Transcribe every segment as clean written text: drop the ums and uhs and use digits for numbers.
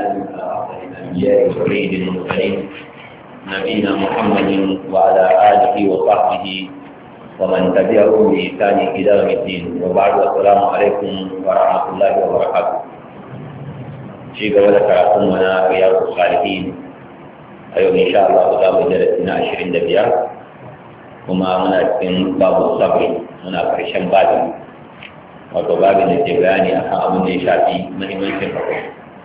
الأنبياء وسيد المرسلين نبينا محمد وعلى آله وصحبه ومن تبعهم بإحسان إلى يوم الدين وبعد السلام عليكم ورحمة الله وبركاته. شيء قبل كراتمنا رياض الصالحين أيوة إن شاء الله قدام درسنا 25 وما مناسبين باب الصبر منا فرشان بعد wato babin da ke bayani a kan abin da ya shafi mahimmancin haƙuri.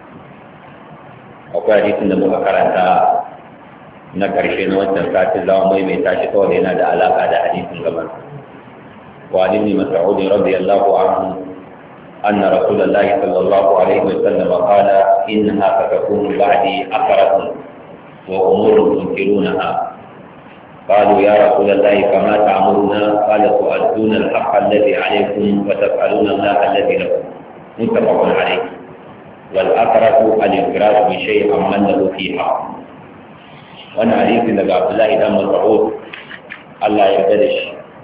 Akwai hadisin da muka karanta na ƙarshe na wancan sati zama mai tashi kawai yana da alaƙa da hadisin gaban. Wa ibn Mas'ud radiyallahu anhu anna Rasulullahi sallallahu alaihi wa sallam qala innaha satakunu ba'di aqratun wa umurun tunkirunaha. قالوا يا رسول الله كما تعمرنا؟ قال تؤدون الحق الذي عليكم وتفعلون الله الذي لكم متفق عليه. والآخرة الانفراد بشيء من له فيه حق. وانا حديث لك عبد الله بن مسعود الله يبدلش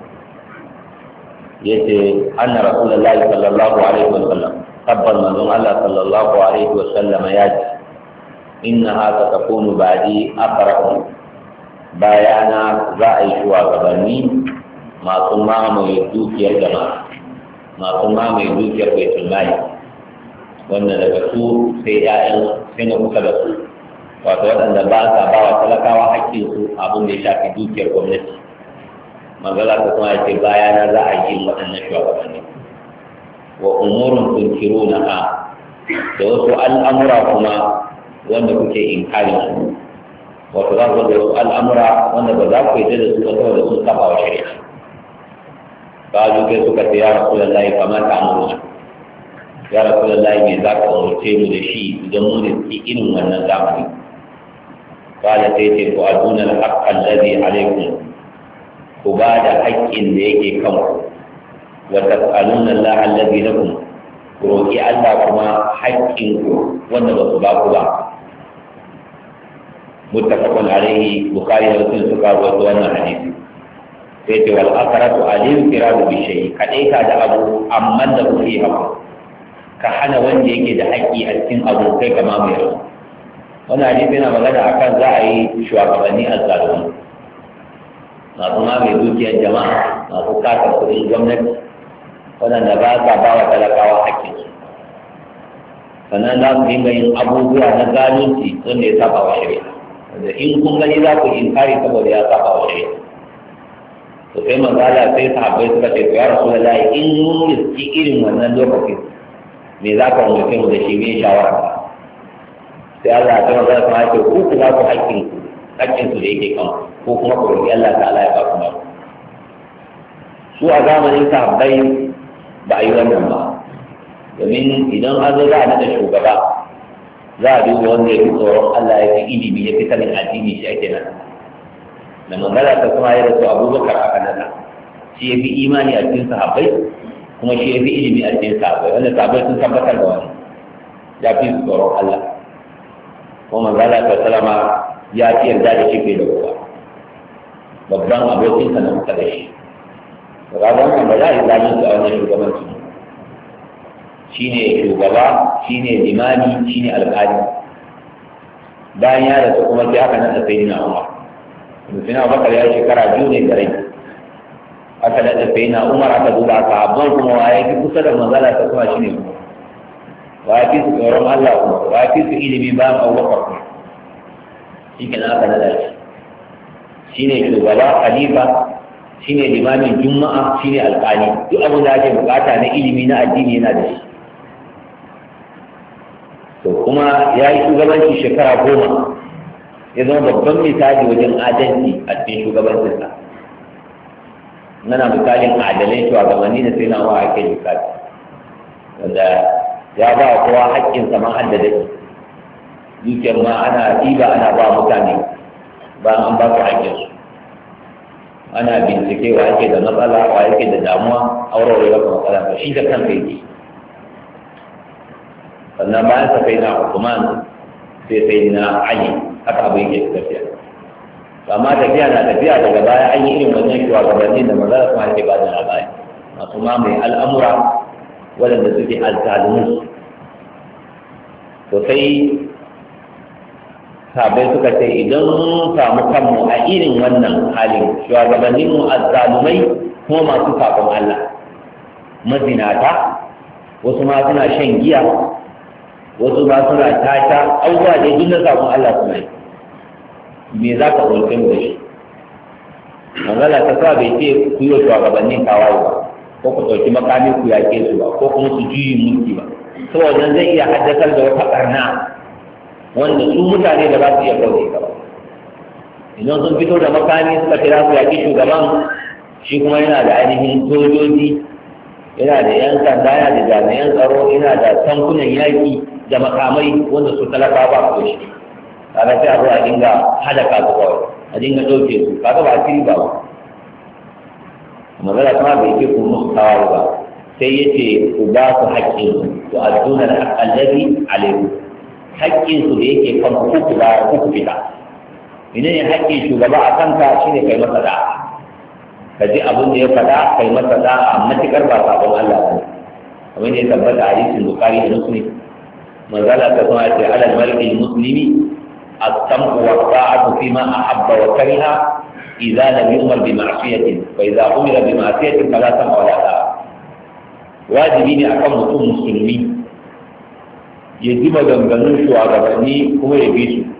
يتي أن رسول الله صلى الله عليه وسلم قبل من الله صلى الله عليه وسلم ياتي إنها ستكون بعدي أقرأ bayana za a yi shugabanni masu mamaye dukiyar jama'a, masu mamaye dukiyar baitul mali, wanda daga su sai ƴaƴan sai na kusa da su, wato waɗanda ba sa ba wa talakawa haƙƙin su abin da ya shafi dukiyar gwamnati. Manzala ta kuma ya ce bayana za a yi waɗannan shugabanni. Wa umurun tunkirunaha, da wasu al'amura kuma wanda kuke inkarin su. wato za ku da wasu al'amura wanda ba za ku yi da su ba saboda sun saba wa shari'a. Ba zu kai suka ce ya rasu da layi kamata amurna, ya rasu da layi mai za ka umarce mu da shi idan mu da suke irin wannan zamani. Ba da sai ce ku aduna al-haqqan ladhi alaykum, ku ba da haƙƙin da yake kanku, wa tas'aluna Allah alladhi lakum, ku roƙi Allah kuma haƙƙinku wanda ba su ba ku ba. متفق عليه بخاري ومسلم سكر وسوانا حديث. سيتي والآخرة الانفراد بشيء كأيك هذا أبو أمن له فيه حق كحنا وندي كده حقي أتين أبو كي كما ميرو. وانا حديثنا مغانا أكان زائي شواقباني الظالمين. ناسو ما ميدوكي الجماعة ناسو كاتا كرين جمنك وانا نباسا باوا تلقاوا حقي. sannan za su dinga yin abubuwa na zalunci wanda ya saba wa shari'a. da in kun gani za ku inkari saboda ya saba wa shari'a. To sai manzala sai sahabbai suka ce ya Rasulullahi in mun riski irin wannan lokacin me za ka umarce mu da shi me shawara? Sai Allah ya tsara zaka ma ce ku za ku haƙƙin su da yake kan ko kuma ku roƙi Allah ta'ala ya ba ku ma. Su a zamanin sahabbai ba a yi wannan ba. Domin idan an zo za a nada shugaba za a duba wanda ya fi tsoron Allah ya fi ilimi ya fi sanin addini shi ake nada. Da manzala ta kuma ya rasu Abubakar aka nada, shi ya fi imani a cikin sahabbai kuma shi ya fi ilimi a cikin sahabbai, wanda sahabbai sun tabbatar da wani ya fi tsoron Allah. Kuma manzala ta salama ya fi yarda da shi fiye da kowa, babban abokinsa na kusa da shi. Da ga wannan ba za a yi zalunci a wannan shugabanci. Shi ne shugaba, shi ne limami, shi ne alƙali. Bayan ya rasu kuma sai aka nasa sai na Umar. Sai na Bakar ya shekara 2 ne da rai. Aka nasa sai na Umar aka duba sahabban kuma wa ya fi kusa da manzala ta kuma shi ne kuma. Wa ya fi su tsoron Allah kuma, wa ya fi su ilimi bayan Abubakar kuma. Shi kenan aka nasa shi. Shi ne shugaba, khalifa, shi ne limamin juma'a, shi ne alƙali. Duk abin da ake bukata na ilimi na addini yana da shi. To kuma ya yi shugabanci shekara 10, ya zama babban misali wajen adalci a cikin shugabancinsa. Nana misalin adalai shugabanni da sai na wa ake misali, wanda ya ba wa kowa haƙƙinsa ma har da dake. Dukiyar ma ana ɗiba ana ba mutane bayan an ba su haƙƙinsu. Ana bincike wa yake da matsala wa yake da damuwa aurore maka matsala ba shi da kansa yake. Sannan bayan sa sai na Usman sai na Ali haka abin yake tafiya. Amma tafiya na tafiya daga baya an yi irin wannan shugabanni da maza su ake ba da labari masu mamaye al'amura waɗanda suke azzalumin. To sai sabai suka ce idan mun samu kanmu a irin wannan halin shugabanninmu azzalumai kuma masu sabon Allah mazinata wasu ma suna shan giya wasu ma suna tata abubuwa da duk na sabon Allah suna yi me za ka ɗauke mu da shi manzala ta sa bai ce ku yi wa shugabannin tawaye ba ko ku ɗauki makami ku yaƙe su ba ko kuma su juyi mulki ba saboda zai iya haddasar da wata ɓarna wanda su mutane da za su iya kauce ka ba idan sun fito da makami suka kira su yaƙi shugaban shi kuma yana da ainihin sojoji yana da yan sanda yana da jami'an tsaro yana da tankunan yaƙi da makamai wanda su talaka ba su shi kaga sai a zo a dinga halaka su kawai a dinga ɗauke su kaga ba a shiri ba magana kuma bai ce ku musu tawaye ba sai ya ce ku ba su haƙƙinsu to adduna al'allazi alaikum haƙƙinsu da yake kan ku ba ku fita ina ne haƙƙin shugaba a kanka shine kai masa da'a ka ji abin da ya faɗa kai masa da'a matuƙar ba sabon Allah ba ne kamar da ya tabbata a hadisin Bukhari da Muslim manzala ta kuma ce alal mar'i muslimi as-sam'u wa ta'atu fima ahabba wa kariha idza lam yu'mar bi ma'siyatin fa idza umira bi ma'siyatin fala sam'a wa la ta'a wajibi ne akan mutum musulmi ya ji maganganun shugabanni kuma ya bi su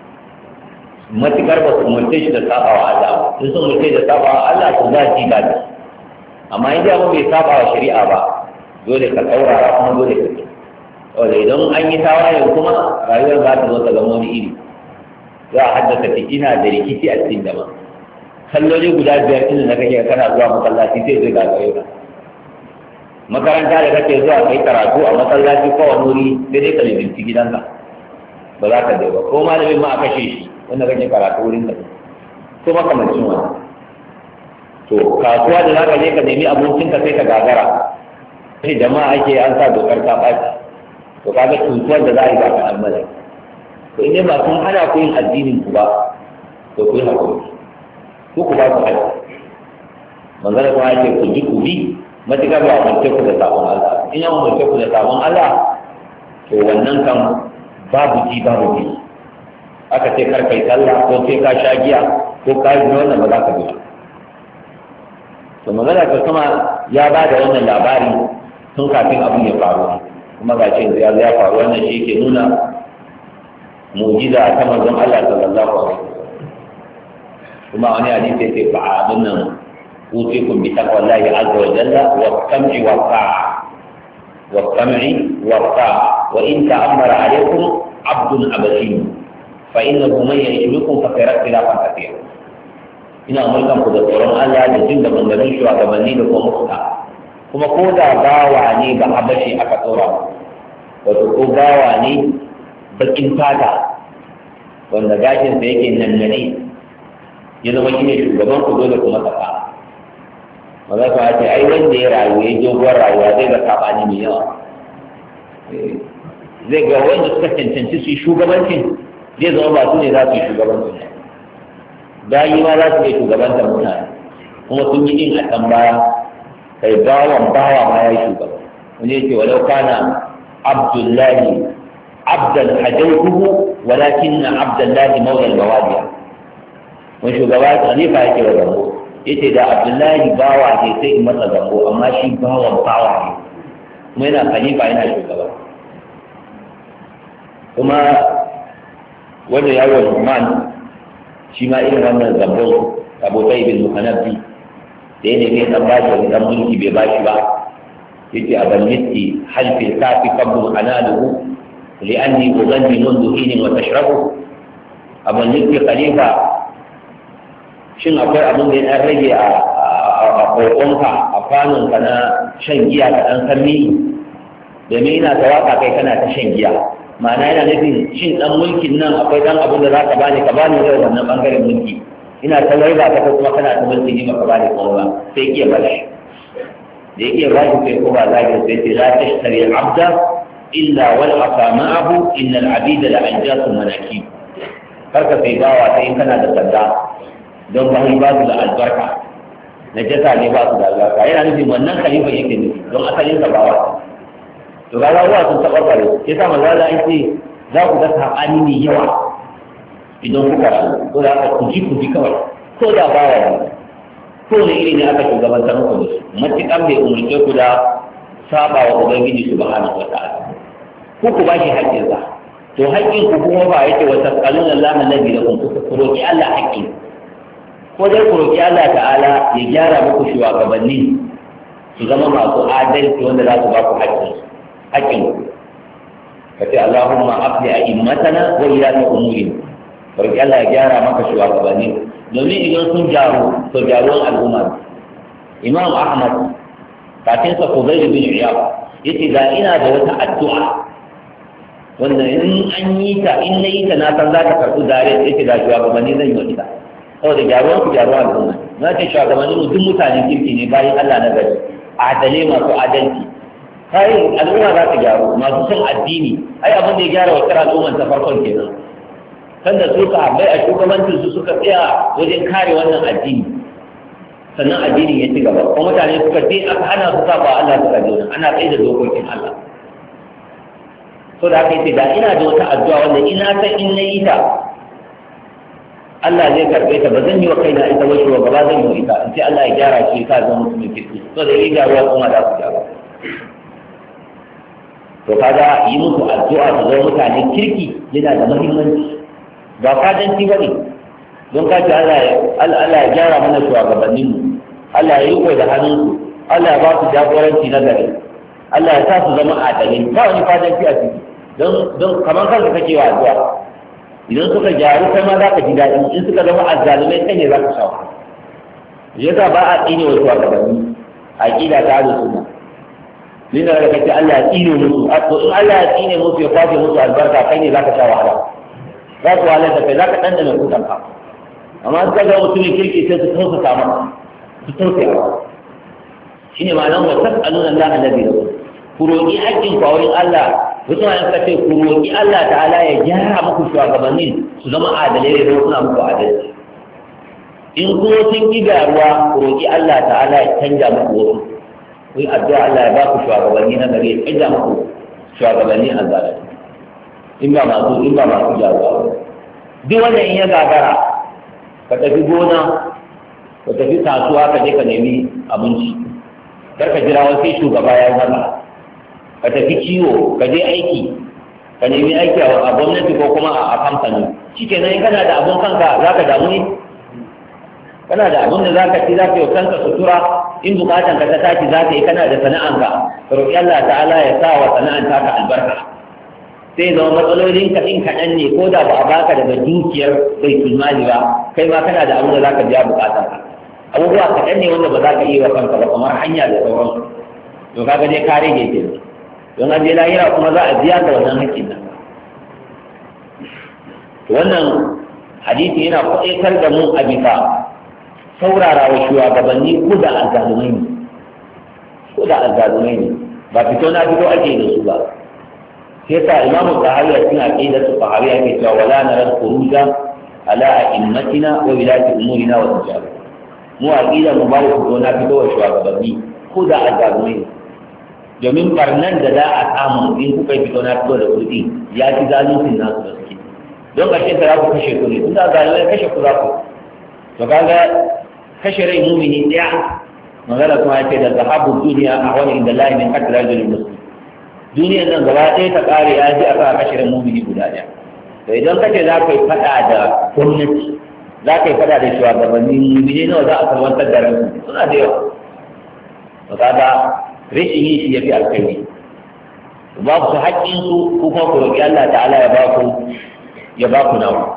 matuƙar ba su umarce shi da saba wa Allah in sun umarce da saba wa Allah to za su yi gaji amma in dai bai saba wa shari'a ba dole ka saurara kuma dole ka ci wanda idan an yi tawaye kuma rayuwar za ta zo ta zama wani iri za a haddasa fitina da rikici a cikin jama'a salloli guda 5 tun da kake kana zuwa masallaci sai zai gagare ka makaranta da kake zuwa kai karatu a masallaci ko wani wuri sai dai ka libinci gidanka ba za ka je ba ko malamin ma a kashe shi wanda kake karatu wurin da ko makamancin wani to kasuwa da za ka je ka nemi abincinka sai ka gagara sai jama'a ake an sa dokar ta ɓaci to kaga cutuwar da za a yi ba ka almala to in ba sun hana ku yin addinin ku ba to ku yi hakuri ko ku ba ku haƙƙi manzara kuma ake ku ji ku bi matuƙar ba umarce ku da sabon Allah in ya umarce ku da sabon Allah to wannan kan babu ji babu bi aka ce kar kai sallah ko sai ka sha giya ko ka yi wannan ba za ka bi ba to magana ta kuma ya ba da wannan labari tun kafin abin ya faru kuma ga ce ya faru wannan shi ke nuna mu'jiza ta manzon Allah sallallahu alaihi wasallam kuma wani hadisi yake fa abin nan utikum bi taqwallahi azza wa jalla wa sam'i wa ta'a wa sam'i wa ta'a wa in ta'ammara alaykum abdun abashi fa innahu man yashrukum fa sayara khilafan kathira ina mulkan ku da tsoron Allah da jin da bangaren shugabanni da kuma mutunta kuma ko da bawa ne ba habashi aka tsora wato ko bawa ne bakin fata wanda gashinsa yake nannane ya zama shi ne shugaban ku dole kuma saka maza kuma ce ai wanda ya rayu ya doguwar rayuwa zai ga sabani mai yawa zai ga wanda suka cancanci su yi shugabancin zai zama ba su ne za su yi shugabancin bayi ma za su yi shugabantar mutane kuma sun yi din a can baya kai bawan bawa ma ya yi shugaba wani yake walau kana abdullahi abdan hajautuhu walakin na abdullahi maulal mawadiya wani shugaba khalifa yake wa zambo yace da abdullahi bawa ne sai in masa zambo amma shi bawan bawa ne kuma yana khalifa yana shugaba kuma wanda ya yi Numan shi ma irin wannan zambon abokai bin muhanabbi da ya nemi dan bashi wani dan mulki bai bashi ba yace a ballitti halfil kafi qablu analuhu li'anni uganni mundu hinin wa tashrabu a ballitti khalifa shin akwai abin da ya rage a kokonka a kwanonka na shan giya ka dan sanni domin ina tawaka kai kana ta shan giya ma'ana yana nufin shin dan mulkin nan akwai dan abin da za ka bani zai wannan bangaren mulki ina ta laiba ta kuma kana ta mulki ne maka bani kuma ba sai iya bashi da iya bashi sai ko ba zagin sai ce la tashtari al-abda illa wal afa ma'ahu inna al-abida la anjasu manaki karka sai bawa sai in kana da sanda don ba ba su da albarka na jasa ne ba su da albarka yana nufin wannan khalifa yake nufi don asalin sa bawa to ga ruwa sun tabarbare yasa manzo Allah yace za ku ga sabani ne yawa idan kuka so ko da aka ku ji kawai ko da bawa ne ko ne iri ne aka shugabantar muku da su matuƙar bai umarce ku da saba wa ubangiji subhanahu wata'ala ko ku bashi haƙƙinsa to haƙƙin ku kuma ba yake wa tasqaluna Allah alladhi lakum ku roki Allah haƙƙin ko dai ku roki Allah ta'ala ya gyara muku shugabanni su zama masu adalci wanda za su ba ku haƙƙin ku kace Allahumma aqli a'immatana wa ila umurina barki Allah ya gyara maka shugabanni domin idan sun gyaru to gyaruwan al'umma Imam Ahmad kafin sa Fudayl bin Iyad yace da ina da wata addu'a wanda in an yi ta in nayi ta na san za ta karɓi dare yace da shugabanni zan yi wata saboda gyaruwan al'umma na ce shugabanni duk mutanen kirki ne bayan Allah na gari adalai masu adalci kai al'umma za ta gyaru masu son addini ai abin da ya gyara wa kira al'umman ta farkon kenan sanda su sahabbai a shugabancin su suka tsaya wajen kare wannan addini sannan addinin ya ci gaba kuma mutane suka je aka hana su saba Allah suka je ana tsaye da dokokin Allah so da aka yi da ina da wata addu'a wanda ina san in na yi ta Allah zai karɓe ta ba zan yi wa kaina ita wasu ba ba zan yi wa ita in sai Allah ya gyara shi ka zama mutumin kirki so da yi gyaruwa kuma za su gyara to kaga yi musu addu'a su zama mutane kirki yana da muhimmanci ba fadanci ba ne don kaci Allah ya gyara mana shugabanninmu Allah ya riko da hannunsu Allah ya ba su jagoranci na gari Allah ya sa su zama adalai ba wani fadanci a ciki don kamar kanka kake wa addu'a idan suka gyaru kai ma za ka ji daɗi in suka zama azzalumai kai ne za ka shawo yasa ba a tsine wa shugabanni a ƙida ta da suna nuna da kace Allah ya tsine musu to in Allah ya tsine musu ya kwace musu albarka kai ne za ka sha wahala za su wahalar da kai za ka ɗanɗana kutan ka amma suka ga mutumin kirki sai su tausasa maka su tausaya shi ne ma'anar wa tas'aluna Allah alladhi lakum ku roƙi haƙƙin ku a wurin Allah wasu ma'anar ka ce ku roƙi Allah ta'ala ya gyara muku shugabannin su zama adalai da suna muku adalci in kuma sun ki gyaruwa ku roƙi Allah ta'ala ya canja muku wasu ku yi addu'a Allah ya ba ku shugabanni na gari ya canja muku shugabanni a zalunci in ba masu jaruwa duk wanda in ya gagara ka tafi gona ka tafi kasuwa ka je ka nemi abinci kar ka jira wasu shugaba ya yi maka ka tafi kiwo ka je aiki ka nemi aiki a gwamnati ko kuma a kamfani shike nan kana da abun kanka za ka damu ne kana da abun da za ka ci za ka yi kanka sutura in bukatan ka ta tashi za ka yi kana da sana'anka ka roƙi Allah ta'ala ya sa wa sana'an taka albarka sai zama matsalolin ka in kaɗan ne ko da ba a baka daga dukiyar bai tulmali ba kai ma kana da abin da za ka biya bukatar ka abubuwa kaɗan ne wanda ba za ka iya wa kanka ba kamar hanya da sauransu to kaga dai kare ne ke don an je lahira kuma za a biya da wannan haƙƙin nan wannan hadisi yana kwaɗaitar da mu a bisa saurara wa shugabanni ko da azzalumai ne ba fito na fito ake da su ba sai ta imamu sahabi a cikin aqidatu sahabi yake cewa wala naral khuruja ala a'immatina wa wilati umurina wa tijara mu aqida mu ba ku na fito wa shugabanni ko da azalumai domin barnan da za a samu in kuka fito na fito da kudi ya ci zaluncin nasu da suke don ƙarshe ta za ku kashe ku ne tunda azalumai kashe ku za ku to kaga kashe rai mumini ɗaya magana kuma ya ce da zahabu duniya a wani inda lahi min qatl rajulin muslim duniyar nan gaba ɗaya ta ƙare ya ji a kan kashirin mumini guda ɗaya to idan kace za ka yi faɗa da gwamnati za ka yi faɗa da shugabannin mumini nawa za a salwantar da ransu suna da yawa to kaga rashin yin shi ya fi alkhairi ba ku haƙƙin su ko kuma ku roƙi Allah ta'ala ya ba ku nawa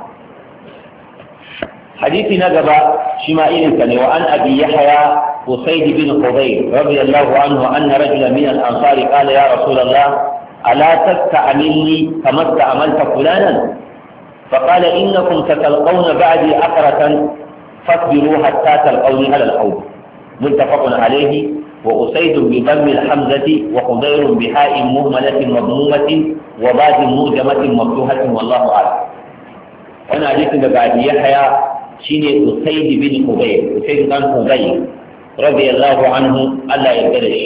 hadisi na gaba shi ma irin sa ne wa an abi yahya وصيد بن خضير رضي الله عنه أن رجلا من الأنصار قال يا رسول الله ألا تستعملني كما استعملت فلانا فقال إنكم ستلقون بعدي أثرة فاصبروا حتى تلقوني على الحوض متفق عليه وأصيد بضم الحمزة وخضير بحاء مهملة مضمومة وباء موجمة مفتوحة والله أعلم وأنا حديث بعد يحيى شيني أصيد بن خضير أصيد بن خضير رضي الله عنه ألا يقدرش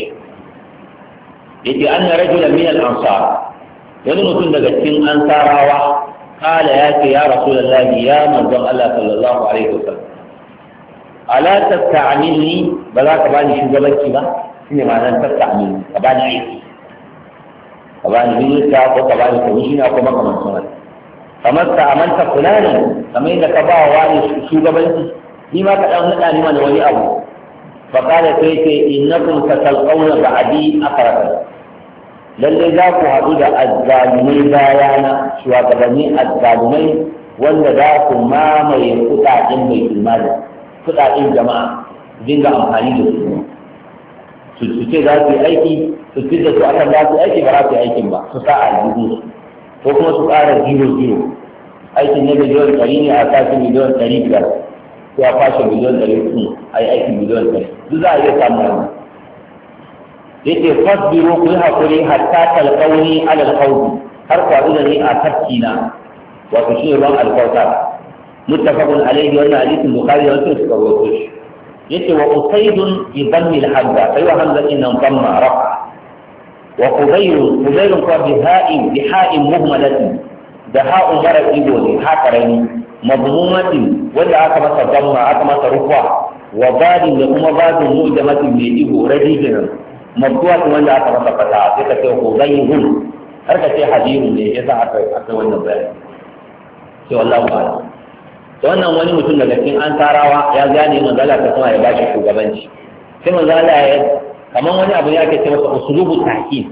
يتي أن رجلا من الأنصار ونمتن لغتين أنصارا قال يا رسول الله يا من ظن الله صلى الله عليه وسلم ألا تستعملني بلا كباني شو قبلتي با شنو معنى تستعملني كباني عيسي كباني بيوتا أو كباني كمشينا أو كما كمان سنة فما استعملت فلانا كما إذا كبا واني شو قبلتي لما كان نقاني من ولي أبو فقال كيف إنكم ستلقون بعدي أقربا lallai za ku haɗu da azzalumai bayana shugabanni azzalumai wanda za ku mamaye kuɗaɗen mai imani kuɗaɗen jama'a dinga amfani da su ce za su yi aiki su fi da su akan za su aiki ba za su yi aikin ba su sa a jihu ko kuma su ƙara 0-0 aikin na miliyon 100 ne a sashi miliyon 500 ko a fashe miliyon 100 a yi aikin miliyon 100 duk za a iya samun wannan yake fasbiru ku yi haƙuri hatta talƙauni alal qawmi har ku haɗu da ni a tafkina wato shi ruwan alkautar muttafaqun alayhi wa hadithun bukhari da muslim suka rawaito shi yake wa usaydun bi dhammi al-hamza fa wa hamza inna dhamma rafa wa qubayr ko bi ha'in muhmalatin da ha'un mara ido ne haƙarani madmumatin wanda aka masa dhamma aka masa rufa wa badin da kuma badin mu'jamatin mai ido radijinan mabduwa wanda aka masa fata sai ka ce hudayyun har ka ce hadiru ne yasa aka wannan bayani sai wallahi ba to wannan wani mutum daga cikin ansarawa ya gane manzala ta kuma ya bashi shugabanci sai manzala ya kaman wani abu ya ke ce masa usulubu tahkim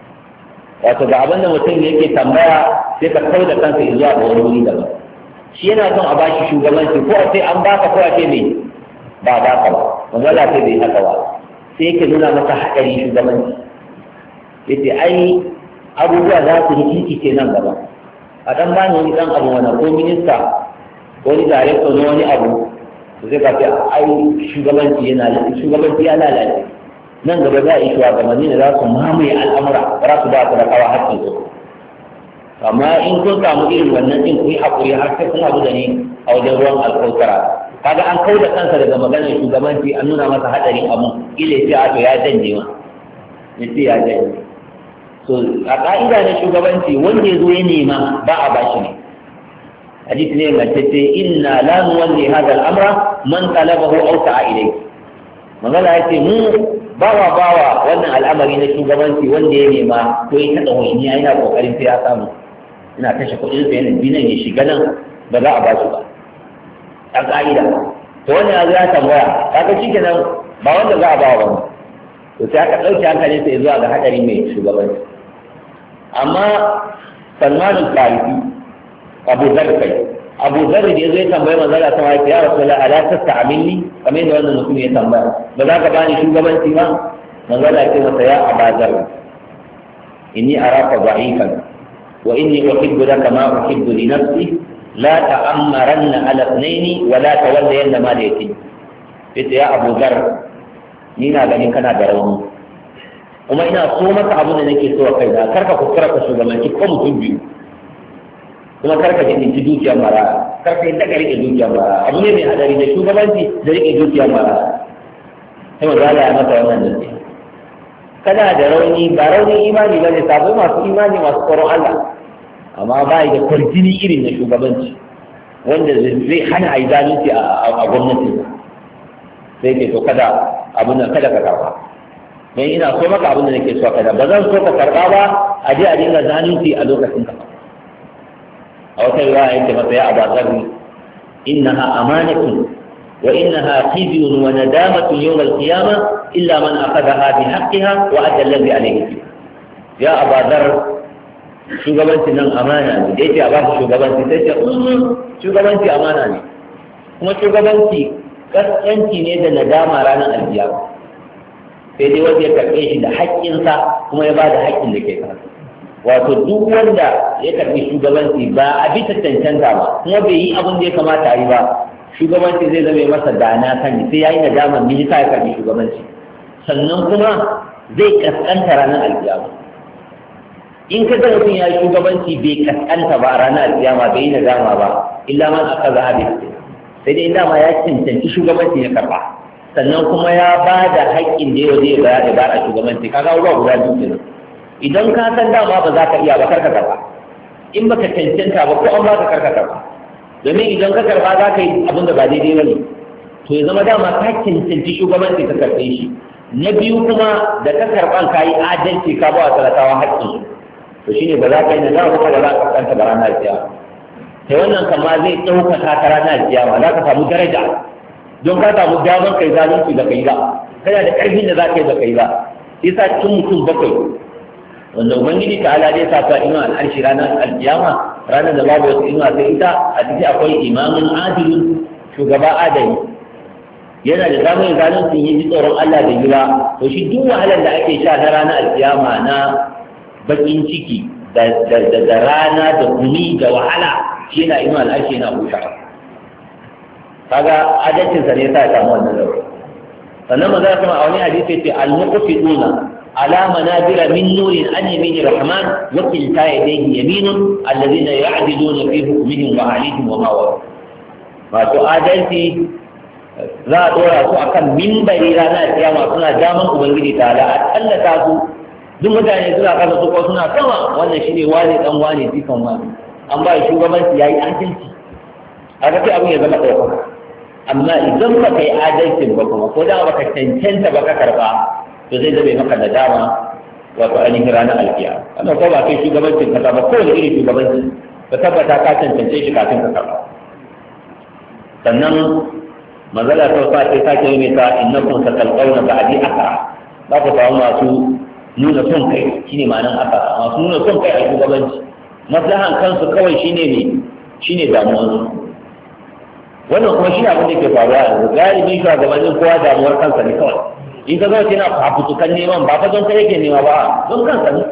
wato ga abin da mutum yake tambaya sai ka kau da kansa zuwa ga wani wuri daban shi yana son a bashi shugabanci ko a ce an baka ko a ce me ba ba ka ba manzala sai bai haka ba sai yake nuna masa haɗari shugabanci yace ai abubuwa za su rikice nan gaba a ɗan bani wani ɗan abu wani ko minista wani director na wani abu to zai kafi ai shugabanci ya lalace nan gaba za a yi shugabanni da za su mamaye al'amura ba za su ba su da kawa haƙƙin su amma in kun samu irin wannan ɗin ku yi haƙuri har sai kun haɗu da ni a wajen ruwan alkautara kaga an kauda kansa daga maganar shugabanci an nuna masa hadarin abu ile sai a to ya janye ma yace ya janye so a ka'ida na shugabanci wanda ya zo ya nema ba a bashi ne hadisi ne ga tace inna la nuwalli hadha al-amra man talabahu aw ta'a ilayhi magana yace mu bawa wannan al'amari na shugabanci wanda ya nema ko ya tada wani yana kokarin sai ya samu ina kashe kuɗin sa yana binan ya shiga nan ba za a bashi ba a ƙa'ida to wani ya ya tambaya kaga shi kenan ba wanda za a ba wa to sai aka ɗauki hankali sai zuwa ga haɗari mai shugabanci amma salmanin farisi abu zar da ya zo ya tambayi manzala sama ya rasulullah ala tasta'milni kamar yadda wannan mutum ya tambaya ba za ka bani shugabanci ba manzala ce masa ya abazar inni araka da'ifan wa inni uhibbu laka ma uhibbu li nafsi لا تأمرن على اثنين ولا تولين ما ليتي قلت يا أبو ذر نينا غني كنا دروني وما إنا صومك أبونا نكي سوى كيدا كركا كسرك شغلانك كم تنبي kuma karka ji inci dukiya mara karka yadda ka rike dukiya mara abu ne mai hadari da shugabanci da rike dukiya mara sai ma zala ya masa wannan dace kana da rauni ba rauni imani ba ne sabai masu imani masu tsoron Allah amma ba da kwarjini irin na shugabanci wanda zai hana a yi zalunci a gwamnati sai ke to kada abin da kada ka karba don ina so maka abin da nake so kada ba zan so ka karba ba a je a dinga zalunci a lokacin ka a wata riwaya yake masa ya aba zarri innaha amanatun wa innaha khizyun wa nadamatun yawm al-qiyamah illa man akhadhaha bi haqqiha wa adda alladhi alayhi ya aba zarr shugabanci nan amana ne da yake a ba su shugabanci sai ce shugabanci amana ne kuma shugabanci kaskanci ne da nadama ranar alkiyama sai dai wanda ya karɓe shi da haƙƙinsa kuma ya ba da haƙƙin da ke kansa wato duk wanda ya karɓi shugabanci ba a bisa cancanta ba kuma bai yi abin da ya kamata a yi ba shugabanci zai zama masa dana kan sai ya yi nadama me yasa ya karɓi shugabanci sannan kuma zai kaskanta ranar alkiyama in ka ga mutum ya yi shugabanci bai kaskanta ba a ranar alkiyama bai yi nadama ba illa man aka zahabi sai dai dama ya cancanci shugabanci ya karɓa sannan kuma ya ba da haƙƙin da yau zai bayar da ba a shugabanci kaga ruwa guda biyu kenan idan ka san dama ba za ka iya ba karka karba in baka cancanta ba ko an baka karkata ba domin idan ka karba za ka yi abin da ba daidai ba ne to ya zama dama ka cancanci shugabanci ka karɓe shi na biyu kuma da ka karɓan ka yi adalci ka ba wa talakawa haƙƙinsu to shine ba za ka yi nadama ba za ka kanta da ranar kiyama sai wannan kama zai ɗaukaka ta ranar kiyama za ka samu daraja don ka samu damar kai zalunci da kai ba kana da ƙarfin da za ka yi da kai ba yasa cikin mutum bakwai wanda ubangiji ta ala dai sa ta inuwa al'arshi ranar alkiyama ranar da babu wasu inuwa sai ita a ciki akwai imamin adilin shugaba adali yana da damar yin zalunci yi ji tsoron Allah da gida to shi duk wahalar da ake sha na ranar alkiyama na bakin ciki da rana da gumi da wahala shi yana inuwa al'arshi yana huta kaga adalcinsa ne ya sa ya samu wannan zaure sannan maza kuma a wani hadisi ce al-muqfiduna على منابر من نور عن يمين الرحمن وكلتا يديه يمين الذين يعدلون في حكمهم وعليهم وما ورد wato adalci za a dora su akan mimbari ranar kiyama suna daman ubangiji tare a tallata su duk mutane suna kasa su ko suna sama wannan shine wani dan wani jikan wani an ba shugabanci yayi adalci a ga sai abin ya zama ɗaukaka amma idan ba kai adalcin ba kuma ko da baka cancanta ba ka karba to zai zabe maka da dama wato ainihin ranar alkiya wannan ko ba kai shugabancin kasa ba kowane irin shugabanci ka tabbata ka cancance shi kafin ka karɓa sannan mazala ta sa sai sake yi mai ta innakum satalqawna ba'di akara za ku samu masu nuna son kai shine ma'anar akara masu nuna son kai a shugabanci maslahan kansu kawai shine ne shine damuwarsu wannan kuma shi abin da ke faruwa yanzu galibin shugabannin kowa damuwar kansa ne kawai in ka zama yana fafutukan neman ba fa don kai yake nema ba don kansa ne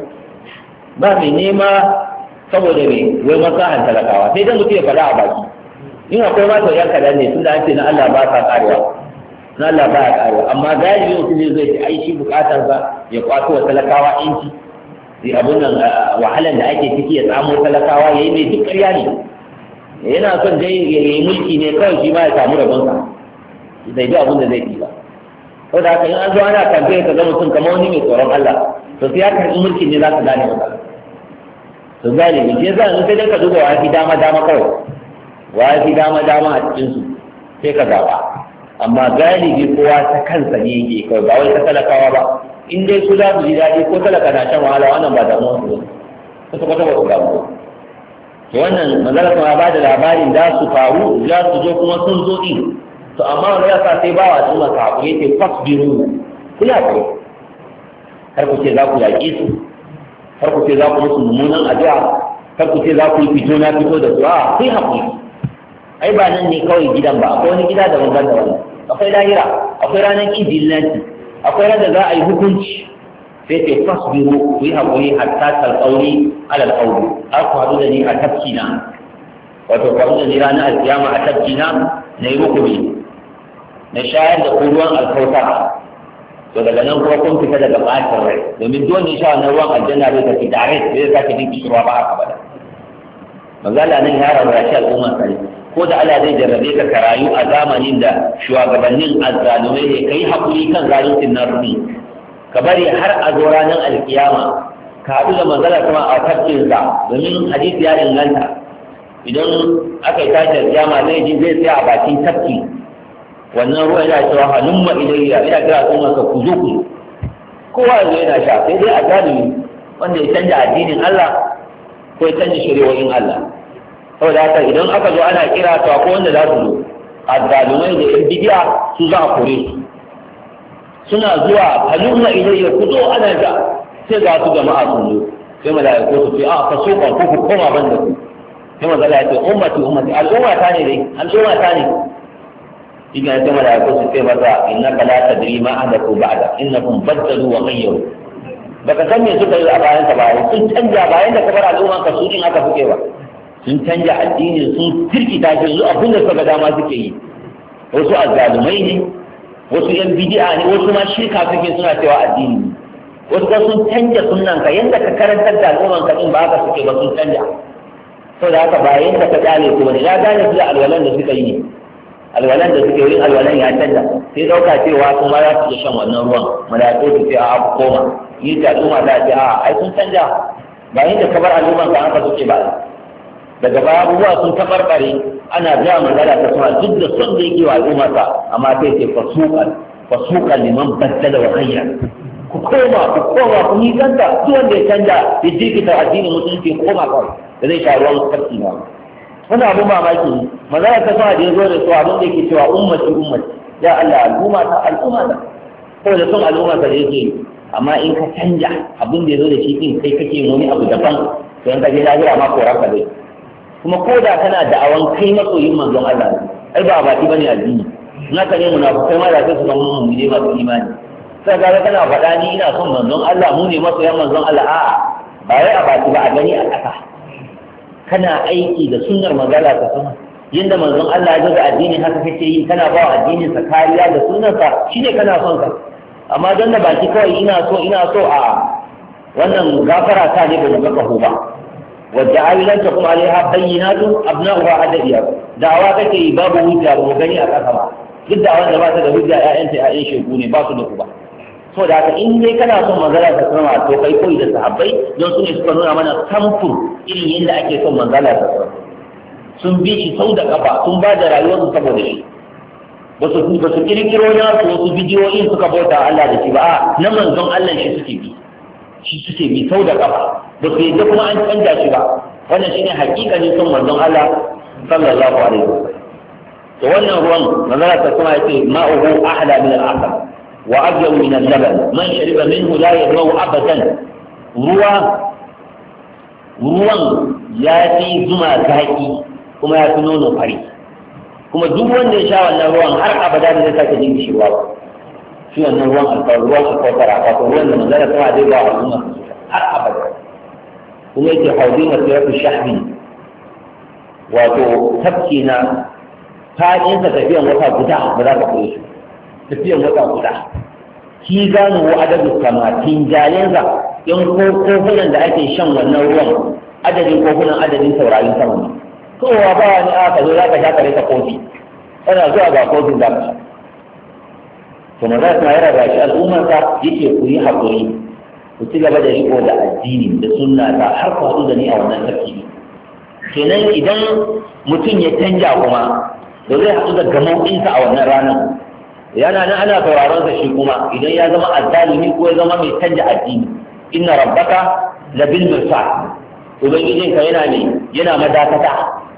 ba mai nema saboda me wai maslahan talakawa sai dan mutum ya faɗa a baki in akwai ma to yan kadan ne tunda an ce na Allah ba sa karewa na Allah ba ya karewa amma galibi mutum zai ce ai shi bukatar sa ya kwato wa talakawa inci sai abun nan wahalan da ake ciki ya samu talakawa yayi mai duk ƙarya ne yana son dai ya yi mulki ne kawai shi ma ya samu rabonsa zai bi abin da zai yi ba ko da haka in an zo ana kamfe ka ga mutum kamar wani mai tsoron Allah to sai ya karɓi mulki ne za ka gane matsala to gane ne sai zan sai dai ka duba wa fi dama dama kawai wa fi dama dama a cikin su sai ka zaba amma galibi kowa ta kansa ne yake kawai ba wai ta talakawa ba in dai su za su ji daɗi ko talaka na shan wahala wannan ba damuwar su ba su kwata ba su damu to wannan manzala kuma ba da labarin da su faru za su zo kuma sun zo din to amma wanda ya sa sai ba wa su masu haƙuri yake fasbiru kula kai har ku ce za ku yaƙi su har ku ce za ku musu mummunan addu'a har ku ce za ku yi fito na fito da su a sai haƙuri ai ba nan ne kawai gidan ba akwai wani gida daban da wani akwai lahira akwai ranar kidillanci akwai ranar da za a yi hukunci sai ce fasbiru ku yi haƙuri hatta talƙauri alal ƙauri har ku haɗu da ni a tafkina wato ku haɗu da ni ranar alƙiyama a tafkina na yi hukumi na shayar da ruwan alkautar to daga nan kuma kun fita daga ɓacin rai domin duk wanda ya sha wannan ruwan aljanna zai tafi tare zai sake jin kishirwa ba haka bada magana nan ya rabu da shi al'umma sai ko da Allah zai jarrabe ka karayu a zamanin da shugabannin azzalumai ne kai hakuri kan zaluncin nasu ne ka bari har a zo ranar alkiyama ka haɗu da manzala kuma a tafkinsa domin hadisi ya inganta idan aka yi tashi alkiyama zai ji zai tsaya a bakin tafki wannan ruwa yana cewa halumma ilayya ina kira sun masa ku zo ku kowa yanzu yana sha sai dai a zalimi wanda ya canja addinin Allah ko ya canja shari'o'in Allah saboda haka idan aka zo ana kira to akwai wanda za su zo azzalumai da yan bidiya su za a kore su suna zuwa halumma ilayya ku zo ana ja sai ga su jama'a sun zo sai mala'iku su ce a fa so kan ku koma ban da ku sai manzo ya ce ummati al'umma ta ne dai al'umma ta ne idan ta mala'iku su ce maza innaka la tadri ma ahdathu ba'da innakum baddalu wa ghayyaru baka san me suka yi a bayan ka ba sun canja bayan da kabar al'umma ka su din aka fuke ba sun canja addinin sun firkita shi yanzu abin da suka dama suke yi wasu azzalumai ne wasu yan bid'a ne wasu ma shirka suke suna cewa addini wasu kuma sun canja sunnan ka yanda ka karantar da al'umman ka din ba haka suke ba sun canja saboda haka ba yanda ka gane su wani ya gane su da alwalan da suka yi ne alwalan da suke yin alwalan ya canza sai dauka cewa kuma za su iya shan wannan ruwan malaiko su ce a ku koma yi ta tsuma ta ce a ai sun canja ba yadda ka bar al'umman ka haka suke ba daga baya abubuwa sun tabarbare ana ga magana ta sama duk da son da yake wa al'ummarsa amma sai ce fasuqan liman baddala wa ghayya ku koma ku nisanta duk wanda ya canja ya jirkita addinin musulunci koma kawai da zai sha ruwan sarki na wani abu mamaki magana ta sama da ya zo da su abin da yake cewa ummati ya Allah al'umma ta ko da son al'umma ta yake amma in ka canja abin da ya zo da shi din kai kake wani abu daban to in ka je lahira ma koran ka dai kuma ko da kana da'awan kai masoyin manzon Allah ai ba baki bane addini naka ne munafikai ma da su zama mu ne masu imani sai ga kana faɗa ni ina son manzon Allah mu ne masoyan manzon Allah a'a ba wai a baki ba a gani a ƙasa kana aiki da sunnar manzala ta sama yanda manzon Allah ya ga addini haka kake yi kana ba addinin sa kariya da sunnarsa shine kana son sa amma dan da baki kawai ina so a wannan gafara ta ne ba mu ga kaho ba wadda ayyulan ta kuma alaiha bayyinatu abna'uha adadiya da'awa kake yi babu hujja ba mu gani a kasa ba duk da wanda ba ta da hujja ƴaƴanta ƴaƴan shegu ne ba su da uba so da haka in dai kana son manzala ta sama to kai koyi da sahabbai don su ne suka nuna mana samfur irin yadda ake son manzala ta sama sun bi shi sau da kafa sun ba da rayuwarsu saboda shi ba su kirkiro na su wasu bidiyoyin suka bauta Allah da shi ba a na manzon Allah shi suke bi sau da kafa ba su yadda kuma an canja shi ba wannan shine hakikanin son manzon Allah sallallahu alaihi wasallam to wannan ruwan manzala ta sama yace ma'uhu ahla min al-aqal wa abyad min al-laban man shariba minhu la yadmau abadan ruwan ya fi zuma zaki kuma ya fi nono fari kuma duk wanda ya sha wannan ruwan har abada da zai sake jin kishirwa ba shi wannan ruwan alkawara wato ruwan da manzara sama zai ba wa al'umma har abada kuma yake haudi na siratu shahbi wato tafki na fadinsa tafiyan wata guda ba za ka koyi shi tafiyan wata guda shi gano wa adadu kama tinjayensa in kofunan da ake shan wannan ruwan adadin kofunan adadin saurayin sama ne kowa ba wani aka zo za ka sha kare ta kofi ana zuwa ga kofin za ka sha to maza su mayar da shi al'ummarsa yake ku yi haƙuri ku ci gaba da riko da addini da sunna ta har ku haɗu da ni a wannan tafki kenan idan mutum ya canja kuma da zai haɗu da gamauɗinsa a wannan ranar yana nan ana sauraron sa shi kuma idan ya zama azzalimi ko ya zama mai canja addini inna rabbaka labil mirsad ubangijinka yana madakata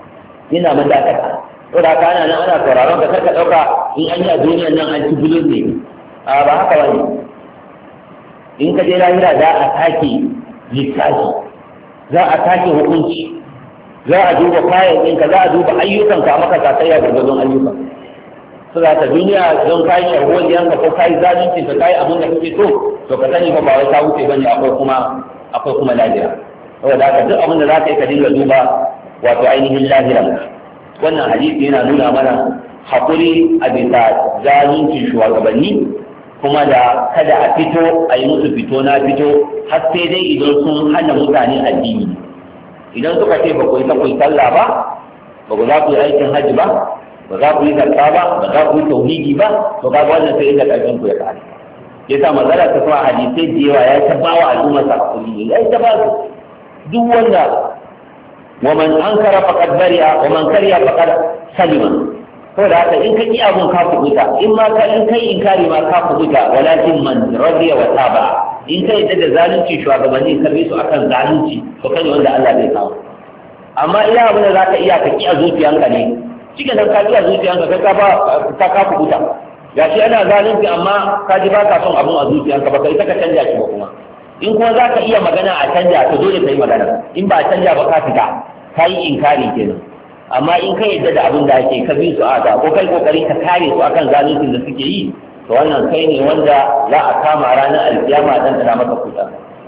to da kana nan ana sauraron ka karka dauka in an yi a duniyar nan an ci bulun ne a ba haka bane in ka je lahira za a take lissafi za a take hukunci za a duba kayan ɗinka za a duba ayyukanka maka sakayya gurgurdun ayyukan su za ta duniya don kayi sharholiyanka ko kayi zalunci ka kayi abin da kake so ka sani ba wai ta wuce bane akwai kuma lahira saboda haka duk abin da za ka yi ka dinga duba wato ainihin lahiran wannan hadisi yana nuna mana haƙuri a bisa zaluncin shugabanni kuma da kada a fito a yi musu fito na fito har sai dai idan sun hana mutane addini idan suka ce ba ku yi ta ku yi sallah ba ba ku za ku yi aikin hajji ba ba za ku yi zakka ba ba za ku yi tauhidi ba to kaga wannan sai inda ƙarfin ku ya kare yasa magana ta kuma hadisai da yawa ya ta bawa al'umma sa hakuri ya ta ba su duk wanda wa man ankara faqad bari'a wa man kariya faqad salima to da haka in ka ki abun ka kubuta in ma ka in kai inkari ma ka kubuta walakin man radiya wa taba in kai da zalunci shugabanni ka bi su akan zalunci to kai wanda Allah zai kawo amma ina abin da zaka iya ka ki a zuciyanka ne cikin da ka ki a zuciyanka kai ka kubuta gashi ana zalunci amma ka ji ba ka son abun a zuciyanka ba kai ka canja shi ba kuma in kuma za ka iya magana a canja to dole ka yi magana in ba a canja ba ka fita ka yi inkari kenan amma in ka yadda da abin da ake ka bi su aka ko kai kokari ka kare su akan zaluncin da suke yi to wannan kai ne wanda za a kama ranar alkiyama dan tana maka kuta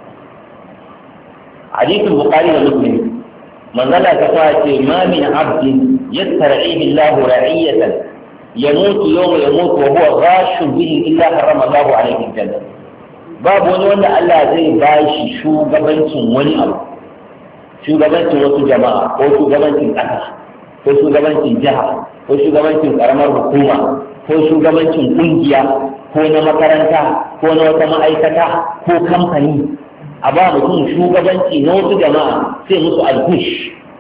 hadithul bukhari da muslim manzala ta ce ma min abdin yastar'ihi Allah ra'iyatan yamutu yawma yamutu wa huwa ghashun bihi illa harrama Allah alayhi al-jannah babu wani wanda Allah zai ba shi shugabancin wani abu shugabancin wasu jama'a ko shugabancin ƙasa ko shugabancin jiha ko shugabancin ƙaramar hukuma ko shugabancin ƙungiya ko na makaranta ko na wata ma'aikata ko kamfani a ba mutum shugabanci na wasu jama'a sai musu alkush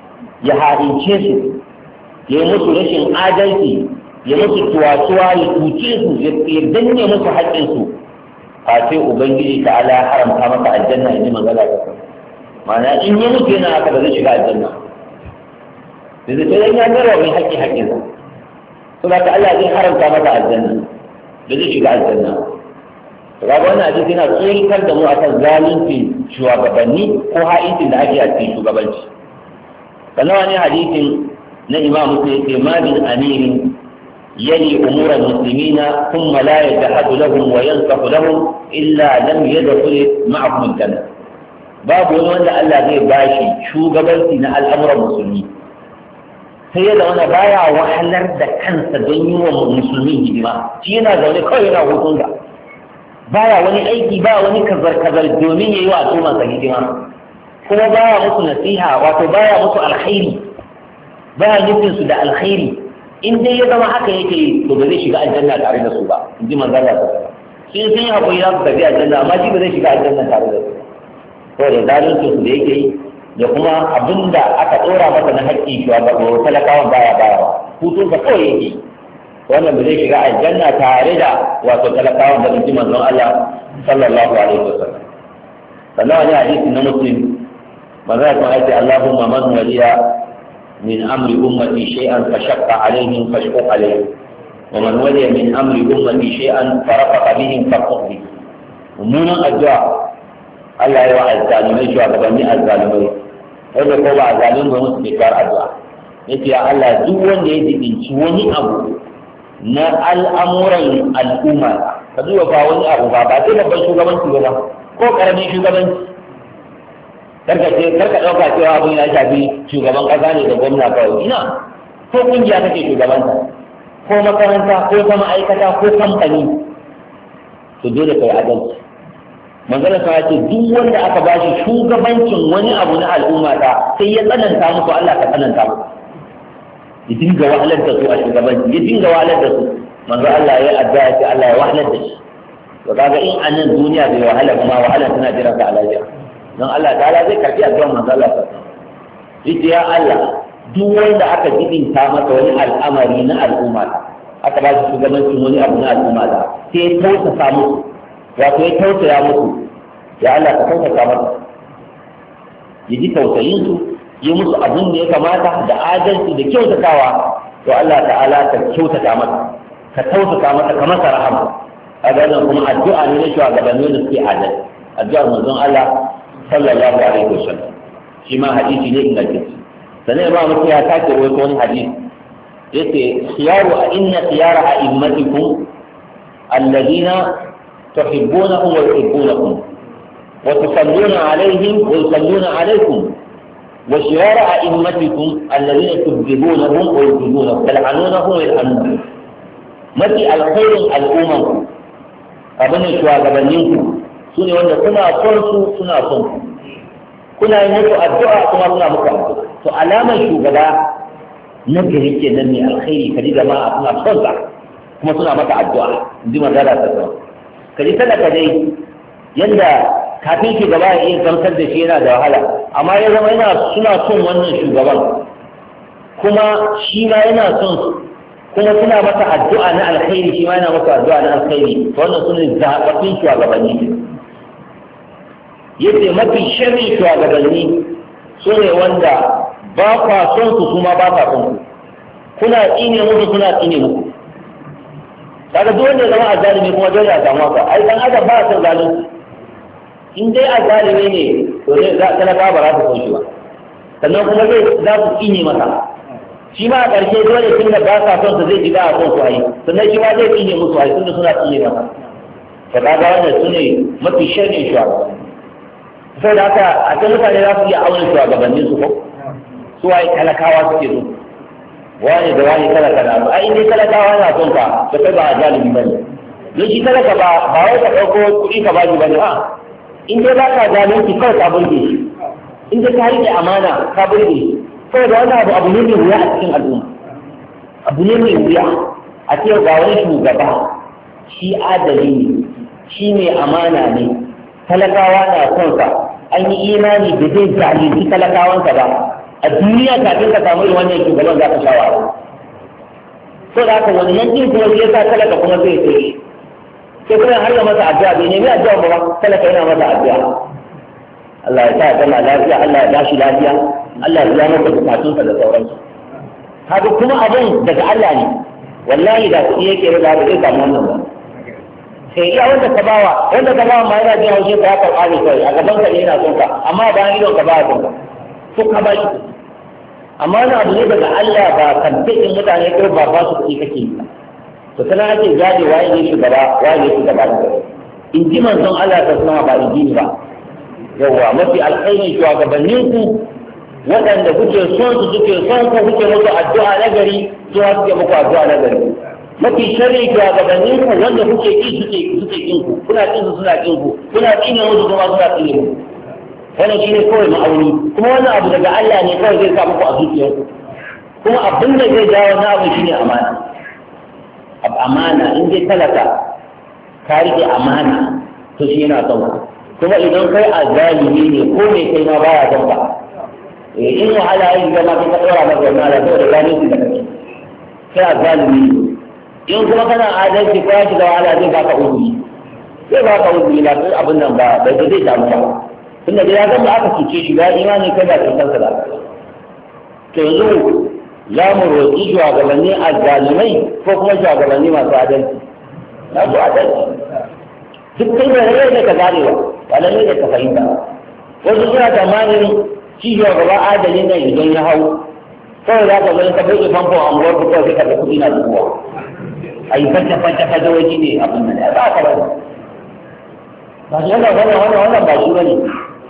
ya haɗince su, ya yi musu rashin adalci, ya musu tuwatuwa, ya tuce su, ya danne musu haƙƙinsu, a ce ubangiji ta ala haramta masa aljanna in ji manzala ta kan ma'ana in ya mutu yana haka ba zai shiga aljanna da zai tsaye ya gara mai haƙƙinsa to da ka Allah zai haramta masa aljanna da zai shiga aljanna to ga wannan hadisi yana tsoratar da mu akan zalunci shugabanni ko ha'incin da ake a cikin shugabanci sannan wani hadisin na imam muslim ke ma min amirin يلي أمور المسلمين ثم لا يجحد لهم وينصح لهم إلا لم يدخل معهم الجنة باب وان الله زي باشي شو قبلتي الأمر المسلمين سيدا وانا بايع وحلر دا كنسا دنيو المسلمين جدما جينا زوني كوينا وطن دا بايع واني أيكي بايع واني كذر دومين يوا أتوما سجدما كما بايع مسو نسيحة واتو بايع مسو الخيري بايع نفسو دا الخيري in dai ya zama haka yake to ba zai shiga aljanna tare da su ba in ji manzon Allah sai sun yi hakuri za su tafi aljanna amma shi ba zai shiga aljanna tare da su to da zalunci su da yake yi da kuma abinda aka tsora masa na haƙƙi shi ba ko talakawan baya hutun ka kawai yake wannan ba zai shiga aljanna tare da wato talakawan da in ji manzon Allah sallallahu alaihi wasallam sannan wani hadisi na muslim manzon Allah ya ce Allahumma man waliya من أمر أمتي شيئا فشق عليهم فاشقق عليهم ومن ولي من أمر أمتي شيئا فرفق بهم فارفق به ومونا الدعاء الله يوعى الظالمين شو أغبني الظالمين هذا قول الظالمين ومسلم كار الدعاء يتي الله دون يجي إنشوني أبو na al'amuran al'umma ka zuwa ba wani abu ba sai babban shugabanci ba ko karamin shugabanci karka ɗauka cewa abin ya shafi shugaban ƙasa ne da gwamna kawai ina ko ƙungiya kake shugabanta ko makaranta ko ta ma'aikata ko kamfani to dole kai adalci manzala ta ce duk wanda aka ba shi shugabancin wani abu na al'umma ta sai ya tsananta musu Allah ka tsananta musu ya dinga wahalar da su a shugabanci ya dinga wahalar da su manzo Allah ya addu'a ya ce Allah ya wahalar da shi to kaga in anan duniya bai wahala kuma wahala tana jira ka a lafiya don Allah ta'ala zai karfi addu'ar manzo Allah ta yace ya Allah duk wanda aka jibinta masa wani al'amari na al'umma aka ba shi shugabancin wani abu na al'umma ta sai ya tausasa musu wato ya tausaya musu ya Allah ka tausasa masa ya ji tausayin su yi musu abin da ya kamata da adalci da kyautatawa to Allah ta'ala ka kyautata masa ka tausasa masa ka masa rahama kaga nan kuma addu'a ne na shugabanni da suke adalci addu'ar manzon Allah sallallahu alaihi wasallam shi ma hadisi ne ingantacce sannan ba mutum ya sake rawaito wani hadisi yace inna khiyara a'immatikum alladhina tuhibbunahum wa yuhibbunakum wa tusalluna alaihim wa yusalluna alaikum wa khiyara a'immatikum alladhina tuhibbunahum wa yuhibbunakum tal'anunahum wa yal'anunakum mafi alkhairin al'ummanku abin shugabanninku su ne wanda kuna son su suna son ku kuna yi musu addu'a kuma suna muku addu'a to alamar shugaba na gari ke nan mai alkhairi kaji jama'a suna son sa kuma suna maka addu'a in ji manzara ta son kaji talaka dai yanda kafin shugaba ya iya gamsar da shi yana da wahala amma ya zama suna son wannan shugaban kuma shi ma yana son su kuma suna masa addu'a na alkhairi shi ma yana masa addu'a na alkhairi wannan sune zaɓaɓɓun shugabanni yace mafi sharri shugabanni su ne wanda ba kwa son su kuma ba kwa son ku kuna tsine musu suna tsine muku kaga duk wanda zama azalimi kuma dole a samu haka ai dan adam ba son zalunci in dai azalimi ne to dai za talaka ba za su son shi ba sannan kuma za su tsine masa shi ma a ƙarshe dole tun da ba sa son su zai ji ba a son su ai sannan shi ma zai tsine musu ai tunda suna tsine masa to kaga wannan su ne mafi sharri shugabanni sai da haka a kan mutane za su iya aure shugabannin su ko su waye talakawa suke so wani da wani talaka na ba ai dai talakawa na son ka da kai ba zalimi bane don shi talaka ba wai ka dauko kuɗi ka bashi bane a in dai ba ka zalunci kawai ka burge shi in dai ka rike amana ka burge shi kawai da wani abu ne mai wuya a cikin al'umma abu ne mai wuya a ce ga wani shugaba shi adali ne shi mai amana ne talakawa na son sa an yi imani da zai zalunci talakawansa ba a duniya kafin ka samu irin wannan shugaban za ka sha wahala. So da haka wannan din kuma sai ka talaka kuma zai sai sai kuma har ya masa addu'a bai nemi addu'a ba talaka yana masa addu'a Allah ya sa ya gama lafiya, Allah ya bashi lafiya, Allah ya biya masa bukatunsa da sauransu. Haka kuma abin daga Allah ne, wallahi da kuɗi yake riga ba zai samu wannan ba. Sai iya wanda ka bawa ma yana jin haushe ka ya karɓa ne kawai, a gaban ka ne yana son ka, amma bayan idon ka ba son ka, so ka ba shi. Amma wani abu ne daga Allah ba kan in mutane ko ba su kuɗi kake yi. To kana ake gane waye ne shugaba da gari. In ji manzon Allah ta sama ba in ji ba. Yawwa mafi alkhairin shugabannin ku waɗanda kuke son su suke son ku kuke musu addu'a na gari su ma suke muku addu'a na gari. Mafi sharri shugabannin ku wanda kuke ki suke kin ku, kuna kin su suna kin ku, kuna tsine musu kuma suna tsine muku. Wannan shi ne kawai ma'auni, kuma wannan abu daga Allah ne kawai zai sa muku a zuciyarku. Kuma abin da zai jawo na abu shine amana. Amana in dai talaka ka rike amana to shi yana son ka. Kuma idan kai azalimi ne ko me kai ma baya son ka. In wahala ya shiga ma kai ka tsora maka wannan ala saboda gane su da kake. Kai azalimi ne. In kuma kana adalci ko ya shiga wahala zai baka uzuri. Zai baka uzuri ba kai abin nan ba bai zai samu ba. Tunda da ya zama aka cuce shi ba imani kai ba cutar sa da to yanzu za mu roƙi shugabanni azzalimai ko kuma shugabanni masu adalci na su adalci duk kai da rai da ka ganewa ba lalle da ka fahimta wasu suna tsammanin shi shugaba adalin nan idan ya hau kawai za ka zai ka buɗe famfon a unguwar ku kawai ka ga kuɗi na zuwa a yi fata waje ne abin da ya za ka bari ba shi wannan ba shi ba ne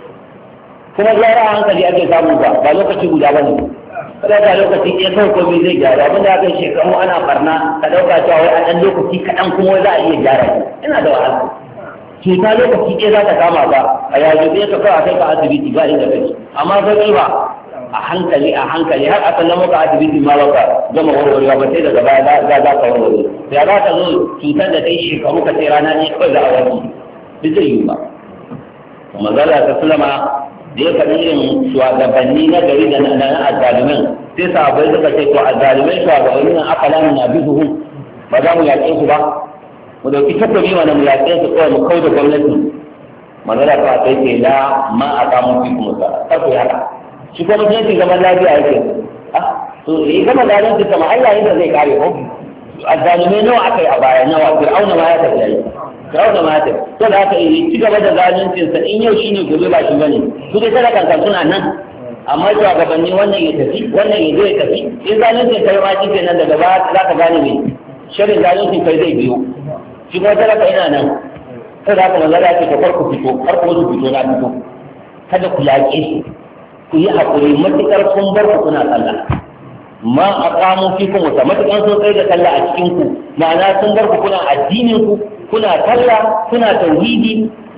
kuma gyara a hankali ake samu ba lokaci guda ba ne kada ka lokaci ɗaya kawai komai zai gyara abinda aka yi shekaru ana barna ka ɗauka cewa wai a ɗan lokaci kaɗan kuma za a iya gyara ina da wahala cuta lokaci ɗaya za ta kama ba a yanzu ɗaya ka kawai a kai ka asibiti ba inda kake amma sauƙi ba a hankali har a sannan maka asibiti ma ba ka gama warwarewa ba sai daga baya za ka warware sai za ka zo cutar da ta yi shekaru ka sai rana ne kawai za a warke duk zai yi ba manzala ta sulama da ya faɗi irin shugabanni na gari da na azzalumin sai sahabbai suka ce to azzalumin shugabanni nan aka lamu na bizuhu ba za mu yaƙe su ba mu dauki takobi mana mu yaƙe su kawai mu kau da gwamnati manzala ta sai ce la ma a samu fi kuma sa kafa ya haka shi kuma mutunci zaman lafiya yake to yi gama zalunci kama Allah yadda zai kare ko azzalumai nawa aka yi a baya nawa fir'auna ma ya tafi yayi fir'auna ma ya tafi to da aka yi ci gaba da zaluncin sa in yau shine gobe ba shi bane su dai kada kankan suna nan amma shugabanni wannan ya tafi wannan ya zo ya tafi in zaluncin kai ma shi kenan daga ba za ka gane me shirin zaluncin kai zai biyo shi kuma talaka yana nan sai da haka manzo ya ce kar ku fito kar ku fito na fito kada ku yaƙe su ku yi haƙuri matuƙar kun bar ku kuna sallah ma a kamo fi kuma wata matuƙar sun tsaye da sallah a cikin ku ma'ana sun bar ku kuna addinin ku kuna sallah kuna tauhidi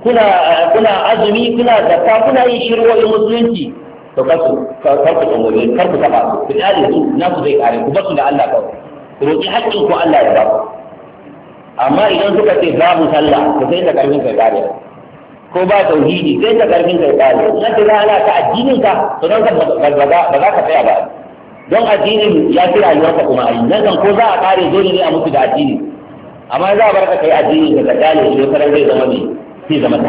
kuna azumi kuna zakka kuna yin shirwoyin musulunci to kar ku tsamoye kar ku taɓa su ku tsare su na ku zai kare ku basu da Allah kawai ku roƙi haƙƙin ku Allah ya ba ku amma idan suka ce babu sallah ku sai da ƙarfin kai kare ko ba tauhidi sai da karfin kai kare na ta ana ta addinin ka to don ba za ka tsaya ba don addinin ya fi rayuwarka kuma ai nan kan ko za a kare dole ne a mutu da addini amma za a barka kai addini ka kale shi wata ran zai zama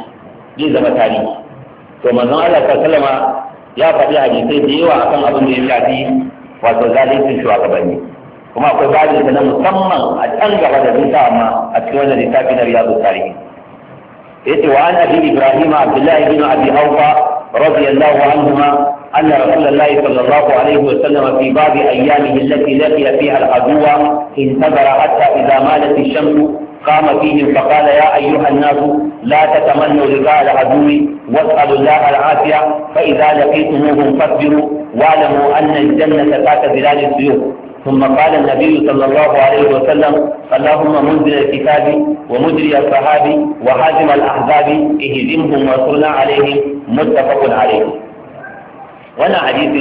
tarihi to manzon Allah sallama ya faɗi hadisai da yawa akan abin da ya shafi wato zalincin shugabanni kuma akwai babin da na musamman a can gaba da nisa amma a cikin wannan littafi na riyadu tarihi يأتي وعن أبي إبراهيم عبد الله بن أبي أوفى رضي الله عنهما أن رسول الله صلى الله عليه وسلم في بعض أيامه التي لقي فيها العدو انتظر حتى إذا مالت الشمس قام فيهم فقال يا أيها الناس لا تتمنوا لقاء العدو واسألوا الله العافية فإذا لقيتموهم فاصبروا واعلموا أن الجنة تحت ظلال السيوف ثم قال النبي صلى الله عليه وسلم اللهم منزل الكتاب ومجري الصحاب وحازم الأحزاب اهزمهم وانصرنا عليهم متفق عليه. وانا حديث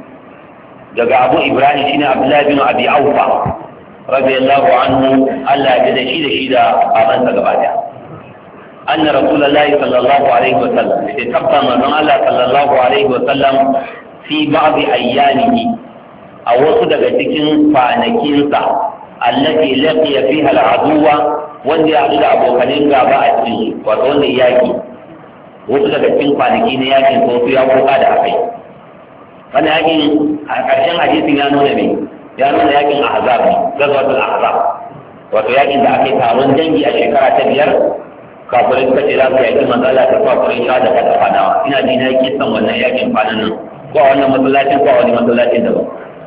جاء أبو إبراهيم شين عبد الله بن أبي أوفى رضي الله عنه ألا جد شيد أمن تقبالا أن رسول الله صلى الله عليه وسلم تبقى من الله صلى الله عليه وسلم fi ba'd ayyamihi a wasu daga cikin kwanakinsa allati laqiya fiha al'aduwa wanda ya haɗu da abokanin gaba a cikin wato wanda yaki wasu daga cikin kwanaki na yakin ko su ya koka da akai wannan yakin a ƙarshen hadisin ya nuna me ya nuna yakin ahzab ne gazwatul ahzab wato yakin da aka yi taron dangi a shekara ta 5 kafirai suka ce za su yaki manzala ta kafirai sha da kada fadawa ina ji na kisan wannan yakin kwanan nan ko a wannan masallacin ko a wani masallacin daban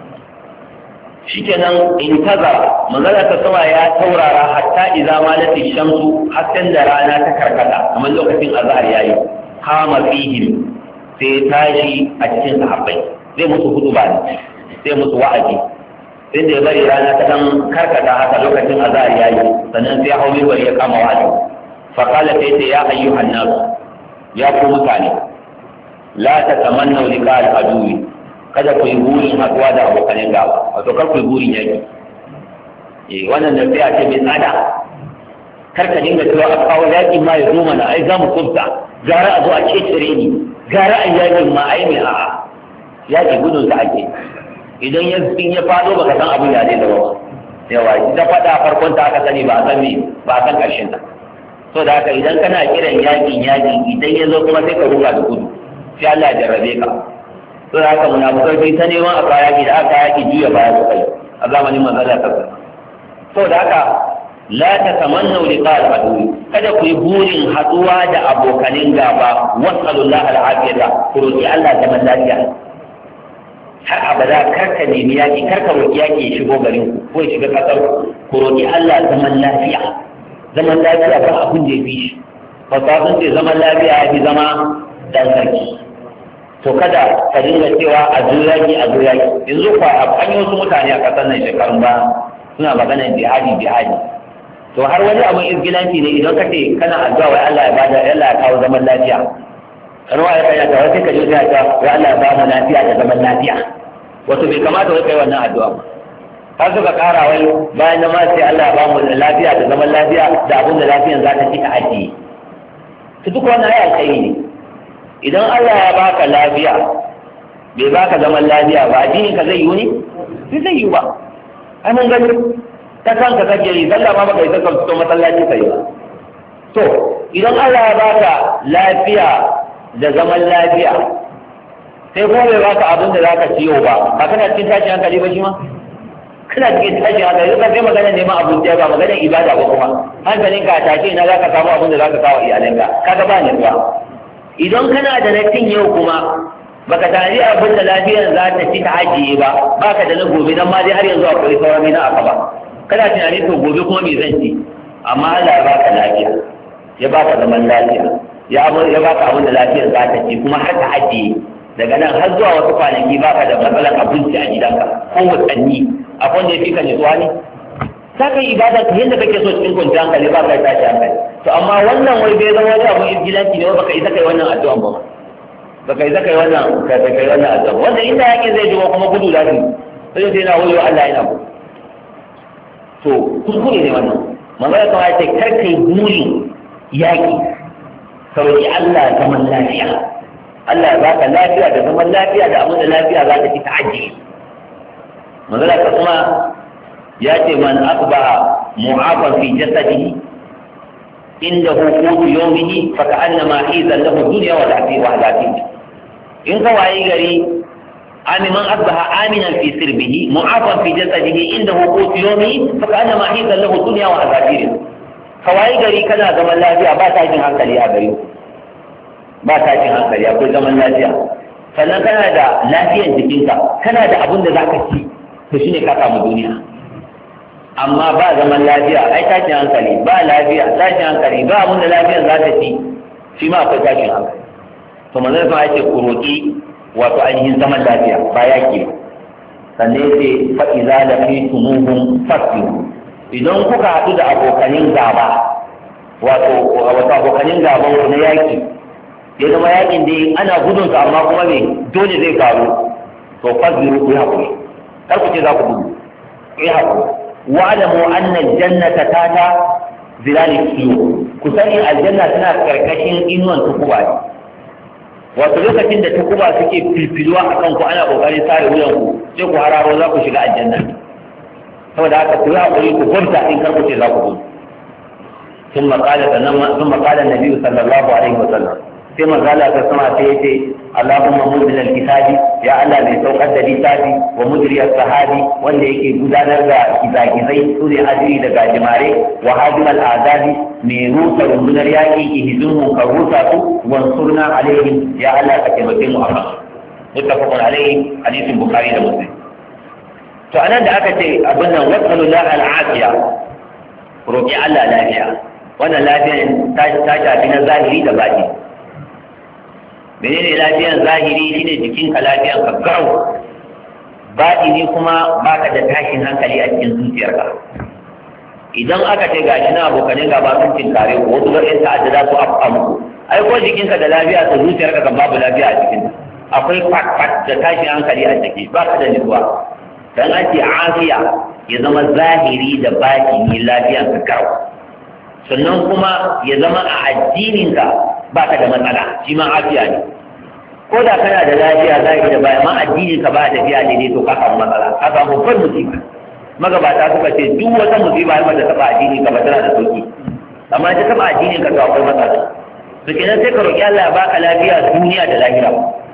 shikenan in kaza manzala ta sama ya taurara hatta idza malati shamsu hatta da rana ta karkata kamar lokacin azhar yayi kama fihim sai tashi a cikin sahabbai zai musu hudu ba ne sai musu wa'azi sai da ya bari rana ta dan karkata haka lokacin azhar yayi sannan sai hawo bari ya kama wa'azi fa qala sai ya ayyuhan nas ya ku mutane la tatamannu liqa al-aduwi kada ku yi burin haɗuwa da abokanin gaba wato kar ku yi burin yaki wannan da sai a ce mai tsada kar ka dinga cewa a kawo yaƙi ma ya zo mana ai za mu kubta gara a zo a cecere ni gara a yaƙin ma ai mai a'a yaƙi gudun sa ake idan ya faɗo baka san abin ya zai zama ba yawa ita faɗa farkon ta aka sani ba a san me ba a san ƙarshen ta so da haka idan kana kiran yaƙin idan ya zo kuma sai ka ruga da gudu sai Allah ya jarrabe ka to da haka munafukai sai ta neman a kaya da aka yaki juya baya su kai a zamanin manzala ta to da haka la tatamannu liqa al-adu kada ku yi burin haduwa da abokanin gaba wasallallahu al-afiyata ku roki Allah zaman lafiya har abada karka nemi yaki karka roki yaki ya shigo garin ku ko ya shiga kasar ku roki Allah zaman lafiya ba abun da ya fi shi fasahun ce zaman lafiya ya fi zama dan sarki to kada ka dinga cewa a zuriyaki yanzu kwa an yi wasu mutane a ƙasar nan shekarun ba suna maganar jihadi to har wani abin izgilanci ne idan ka ce kana addu'a wai Allah ya bada Allah ya kawo zaman lafiya ruwa ya kai ta wai ka je ka ta wai Allah ya ba mu lafiya da zaman lafiya wato bai kamata wai kai wannan addu'a ba har suka kara wai bayan nan ma sai Allah ya ba mu lafiya da zaman lafiya da abin da lafiyan za ta ci ta ajiye to duk wannan ai alkhairi ne idan Allah ya baka lafiya bai baka zaman lafiya ba addinin ka zai yi ne zai yi ba ai mun gani ta kanka kake yi sallah ma baka yi zaka fito masallaci kai ba to idan Allah ya baka lafiya da zaman lafiya sai kuma bai baka abin da zaka ciyo ba kana cikin tashin hankali ba shi ma kana cikin tashin hankali zaka kai magana neman abin da ba magana ibada ba kuma hankalinka a tashe na zaka samu abin da zaka kawo iyalanka kaga ba ne ba idan kana da nafin yau kuma baka tare abin da lafiyar za ta ci ta ajiye ba baka da na gobe dan ma dai har yanzu akwai sauran na aka ba kana tunani to gobe kuma me zan ci amma Allah ya baka lafiya ya baka zaman lafiya ya baka abin da lafiyar za ta ci kuma har ta ajiye daga nan har zuwa wasu kwanaki baka da matsalar abinci a gidanka ko watanni akwai wanda ya fi ka nutsuwa ne za ka yi ibada ta yadda kake so cikin kwanciyar hankali ba ka tashi hankali to amma wannan wai bai zama wani abun izgilanci ne baka isa kai wannan addu'a ba baka isa kai wannan addu'a wanda inda yake zai jiwo kuma gudu da shi sai sai na wuyo Allah yana ku to kuskure ne wannan manzara kawai ya ce kar kai burin yaƙi sauki Allah zaman lafiya Allah ya baka lafiya da zaman lafiya da abin da lafiya za ta ci ta ajiye manzara ka kuma ya ce man asbaha mu'afan fi jasadihi indahu qutu yawmihi fa ka'annama hizan lahu dunya wa lahati in ka wayi gari man asbaha aminan fi sirbihi mu'afan fi jasadihi indahu qutu yawmihi fa ka'annama hizan lahu dunya wa lahati ka wayi gari kana zaman lafiya ba tashin hankali a gari ba tashin hankali akwai zaman lafiya sannan kana da lafiyan jikinka kana da abin da zaka ci to shine ka samu duniya amma ba zaman lafiya ai tashin hankali ba lafiya tashin hankali ba abin da lafiyar za ta ci shi ma akwai tashin hankali to manzon sa yake ku roki wato ainihin zaman lafiya ba yaki ba sannan yace fa idza laqitumuhum fasbiru idan kuka haɗu da abokanin gaba wato abokanin gaban ku na yaki ya zama yakin dai ana gudun sa amma kuma me dole zai faru to fasbiru ku haƙuri kar ku ce za ku gudu ku haƙuri wa'lamu anna al-jannata tata zilal al-suyur ku sani aljanna tana karkashin inuwan tukuba ne wato lokacin da takuba suke filfiluwa a kanku ana kokarin sare wuyan ku sai ku hararo za ku shiga aljanna saboda haka ku yi hakuri ku gwamta in kar ku ce za ku gudu ثم قال النبي صلى الله عليه وسلم sai manzala ta sama sai yace Allahumma munzil al-kitabi ya Allah mai saukar da littafi wa mujri as-sahabi wanda yake gudanar da gizagizai sune ajiri da gajimare wa hadim al-azabi mai rusa rundunar yaki ihizunmu ka rusa su wansurna alaihim ya Allah ka taimake mu akan muttafaqun alaihi hadisin bukhari da muslim to anan da aka ce abin nan wasallallahu al-afiya roki Allah lafiya wannan lafiyan ta shafi na zahiri da batini menene lafiyan zahiri shine jikinka lafiyan ka garau batini kuma baka da tashin hankali a cikin zuciyarka idan aka ce gashi na abokanin gaba sun tinkare ko wasu ɗan ta'adda za su afka muku ai ko jikinka da lafiya to zuciyarka kan babu lafiya a cikin akwai fat da tashin hankali a ciki baka da nutsuwa dan an ce afiya ya zama zahiri da batini lafiyan ka garau sannan kuma ya zama a addininka baka da matsala shi ma afiya ne ko da kana da lafiya zahiri da baya ma addininka ba tafiya daidai to ka samu matsala ka samu babbar musiba magabata suka ce duk wata musiba ya mata taba addini ka ba tana da sauki amma ta taba addinin ka to akwai matsala to kenan sai ka roki Allah ya baka lafiya duniya da lahira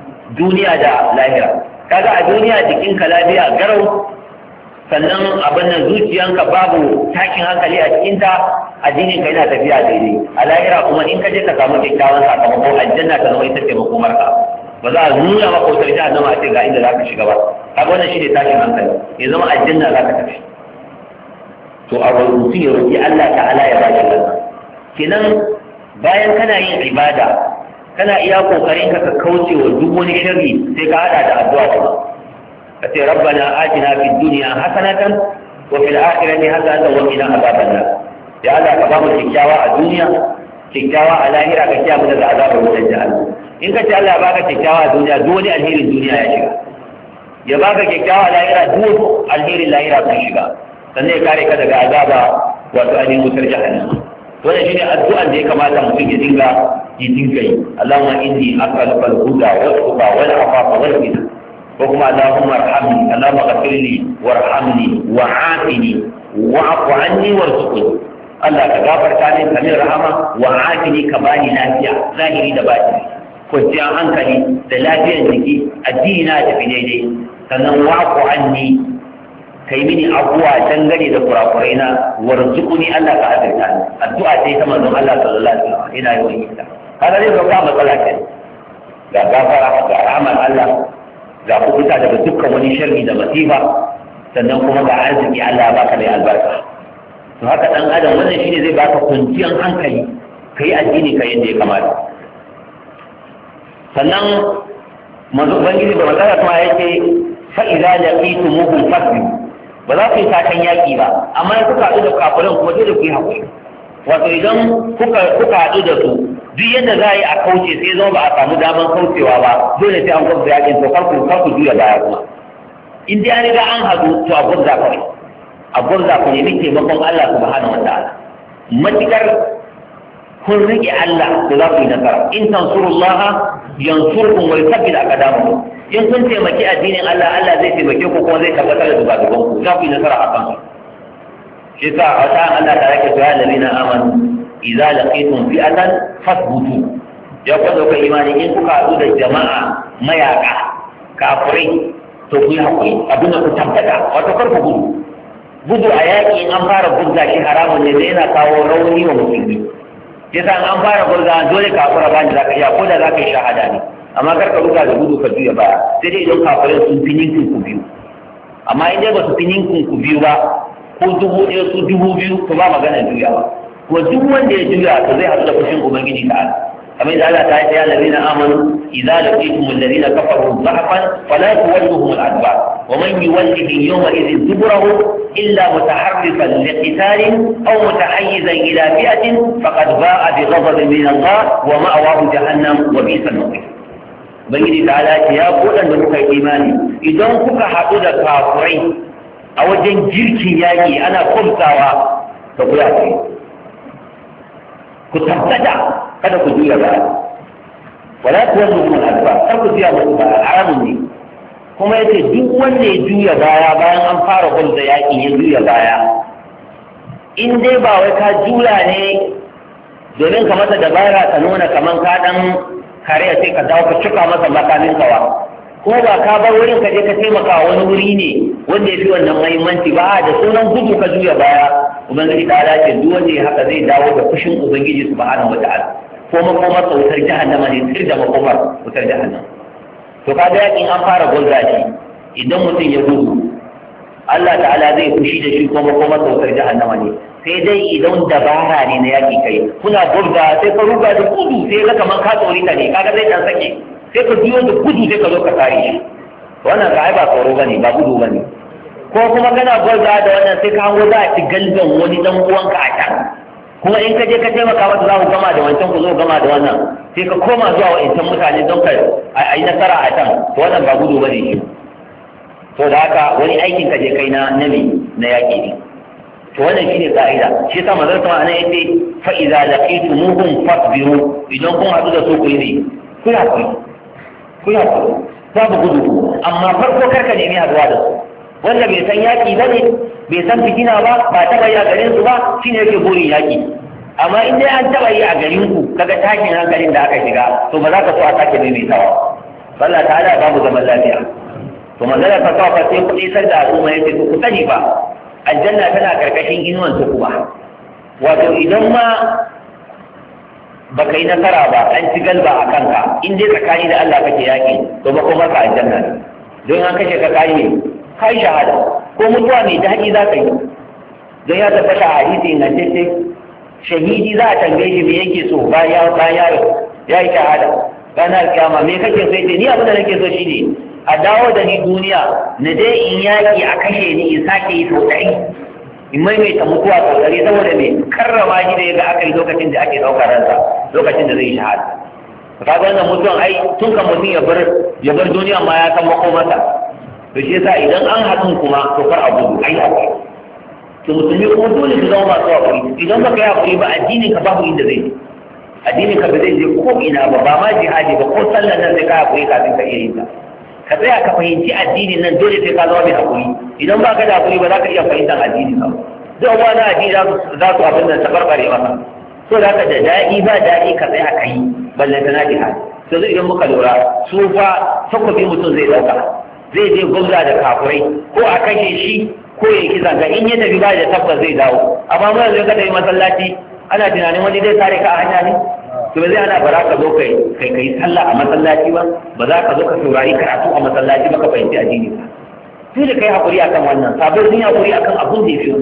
kaga a duniya jikinka lafiya garau sannan abin nan zuciyanka babu tashin hankali a cikinta addinin ka yana tafiya daidai a lahira kuma in ka je ka samu kyakkyawan sakamako aljanna ta zama ita ce makomarka ba za a nuna maka wutar jahannama a ce ga inda za ka shiga ba kaga wannan shine tashin hankali ya zama aljanna za ka tafi to a rubutu ya roƙi Allah ta'ala ya baki lansa kenan bayan kana yin ibada kana iya kokarin ka kauce wa duk wani sharri sai ka hada da addu'a kuma kace rabbana atina fid dunya hasanatan wa fil akhirati hasanatan wa qina adhaban nar ya Allah ka ba mu kikkiawa a duniya kikkiawa a lahira ka kiyaye mu daga azabar wutar jahannam in ka ce Allah ya baka kikkiawa a duniya duk wani alherin duniya ya shiga ya baka kikkiawa a lahira duk alherin lahira sun shiga sannan ya kare ka daga azaba wato ainihin wutar jahannam wannan shine addu'an da ya kamata mutum ya dinga yi Allahumma inni as'aluka al-huda wat-tuqa wal-afafa wal-ghina ko kuma Allahumma arhamni Allahumma ghfirli warhamni wa'afini wa'fu anni warzuqni Allah ka gafarta min ka min rahama wa'afini ka bani lafiya zahiri da batini kwanciyar hankali da lafiyar jiki addini na tafi daidai sannan wa'fu anni kai mini abuwa dangane da kurakurai na warzuqni Allah ka azurta ni addu'a sai ta manzon Allah sallallahu alaihi wasallam ina yi wani ita kaga zai zama matsala ce ga gafara ga rahman Allah ga kubuta daga dukkan wani sharri da masifa sannan kuma ga arziki Allah ya baka mai albarka to haka dan adam wannan shine zai baka kwanciyar hankali kai addini kai yadda ya kamata sannan manzo ubangiji da magana kuma yake fa idza laqitumuhum fasbiru ba za ku yi takan yaƙi ba amma in kuka haɗu da kafirin kuma dole ku yi haƙuri wato idan kuka haɗu da su duk yadda za a yi a kauce sai zama ba a samu daman kaucewa ba dole sai an gwabza yaƙin to kar ku juya baya kuma in dai an riga an haɗu to a gwabza kawai a gwabza ku nemi taimakon Allah subhanahu wataala matukar kun riƙe Allah to za ku yi nasara in tansurullaha yansurkum wa yuthabbit aqdamakum in kun taimaki addinin Allah Allah zai taimake ku kuma zai tabbatar da dubaduban ku za ku yi nasara a kan su shi sa a ta Allah ta yake cewa lalina amanu idza laqitum fi'atan fasbutu ya kwado kai imani in kuka haɗu da jama'a mayaka kafirai to ku yi hakuri abin da ku tabbata wato kar ku gudu a yaƙi in an fara gudda shi haramun ne da yana kawo rauni wa musulmi shi sa an fara gudda dole kafira ba ni za ka iya ko da za ka yi shahada ne amma kar ka ruga da gudu ka juya baya sai dai idan kafirai sun fi ninkin ku biyu amma in dai ba su fi ninkin ku biyu ba ko 1,000 su 2,000 to ba magana juyawa kuma duk wanda ya juya to zai haɗu da fushin ubangiji ta'ala kamar yadda Allah ta yi ya ladina amanu idza laqitum alladhina kafaru dhahfan fala tuwalluhum al-adbar wa man yuwallihim yawma idhin duburahu illa mutaharrifan liqitalin aw mutahayyizan ila fi'atin faqad ba'a bi ghadabin min Allah wa ma'awahu jahannam wa bi'sal masir Ubangiji ta alaƙi ya koɗanda kuka yi imani idan kuka haɗu da kafurai a wajen girkin yaƙi ana kwamsawa da ku yaƙi ku tabbata kada ku juya ba wala tuwallu al-adbar kar ku juya musu ba haramun ne. kuma yace duk wanda ya juya baya bayan an fara gulda yaƙi ya juya baya in dai ba wai ka jula ne domin ka masa dabara ka nuna kaman ka dan kare sai ka dawo ka cika masa makamin kawa ko ba ka bar wurin ka je ka taimaka wani wuri ne wanda ya fi wannan muhimmanci ba da sunan gudu ka juya baya ubangiji ta dace duk wanda ya haka zai dawo da fushin ubangiji subhanahu wataala ko makomar wutar jahannama ne sir da makomar wutar jahannama. to kaga yakin an fara gulza shi idan mutum ya gudu Allah ta'ala zai fushi da shi ko makomar wutar jahannama ne sai dai idan dabara ne na yaki kai kuna gurga sai ka ruga da gudu sai ka kaman ka tsori ta ne kaga zai dan sake sai ka biyo da gudu sai ka zo ka kare shi wannan ga ai ba tsoro bane ba gudu bane ko kuma kana gurga da wannan sai ka hango za a ci galban wani dan uwanka a can kuma in ka je ka taimaka masa za ku gama da wancan ku zo gama da wannan sai ka koma zuwa wa'incan mutane don ka a yi nasara a can to wannan ba gudu bane shi to da haka wani aikin ka je kai na nami na yaƙi ne to wannan shine ka'ida shi yasa manzon sama ana yace fa idza laqitumuhum fasbiru idan kun hadu da su ku yi ne ku ya ku babu gudu amma farko karka nemi haduwa da su wanda bai san yaƙi ba ne bai san fitina ba ba taɓa yi a garin su ba shine yake burin yaƙi amma in dai an taɓa yi a garin ku kaga tashin hankalin da aka shiga to ba za ka so a sake maimaitawa Allah ta'ala babu zaman lafiya to manzala ta kawo fa sai kuɗi sar da al'umma yace to ku sani ba aljanna tana karkashin inuwan su kuma wato idan ma baka yi nasara ba an ci galba a kanka in dai tsakani da Allah kake yaƙi to ba kuma ka aljanna ne don an kashe ka kai shahada ko mutuwa mai daɗi za ka yi don ya tabbata a hadisi na ce shahidi za a tambaye shi me yake so bayan ya yi shahada ranar kiyama me kake so ni abin da nake so shine a dawo da ni duniya na dai in yaƙi a kashe ni in sake yi sau ɗari in maimaita mutuwa sau ɗari saboda me karrama shi da ya ga aka yi lokacin da ake ɗaukar ransa lokacin da zai yi shahada ka ga wannan mutuwan ai tun kan mutum ya bar duniya ma ya san makomarsa to shi yasa idan an haɗu kuma to kar a gudu ai akwai to musulmi kuma dole su zama masu hakuri idan baka yi hakuri ba addinin ka babu inda zai addinin ka ba zai je ko ina ba ma jihadi ba ko sallan nan sai ka hakuri kafin ka iya yin ta ka tsaya ka fahimci addinin nan dole sai ka zama mai hakuri idan ba ka da hakuri ba za ka iya fahimtar addinin ka duk wani addini za su abin nan ta barbare masa so da ka da daɗi ba daɗi ka tsaya ka yi ballanta na jihadi yanzu idan muka lura su fa takobi mutum zai ɗauka zai je gwamza da kafurai ko a kashe shi ko ya kisa ga in ya tafi ba da tabbas zai dawo amma mu yanzu ka tafi masallaci ana tunanin wani zai tare ka a hanya ne to zai ana ba za ka zo kai sallah a masallaci ba ba za ka zo ka saurari karatu a masallaci ba ka fahimci addini ba sai da kai hakuri akan wannan sabon sun hakuri akan abun da ya fi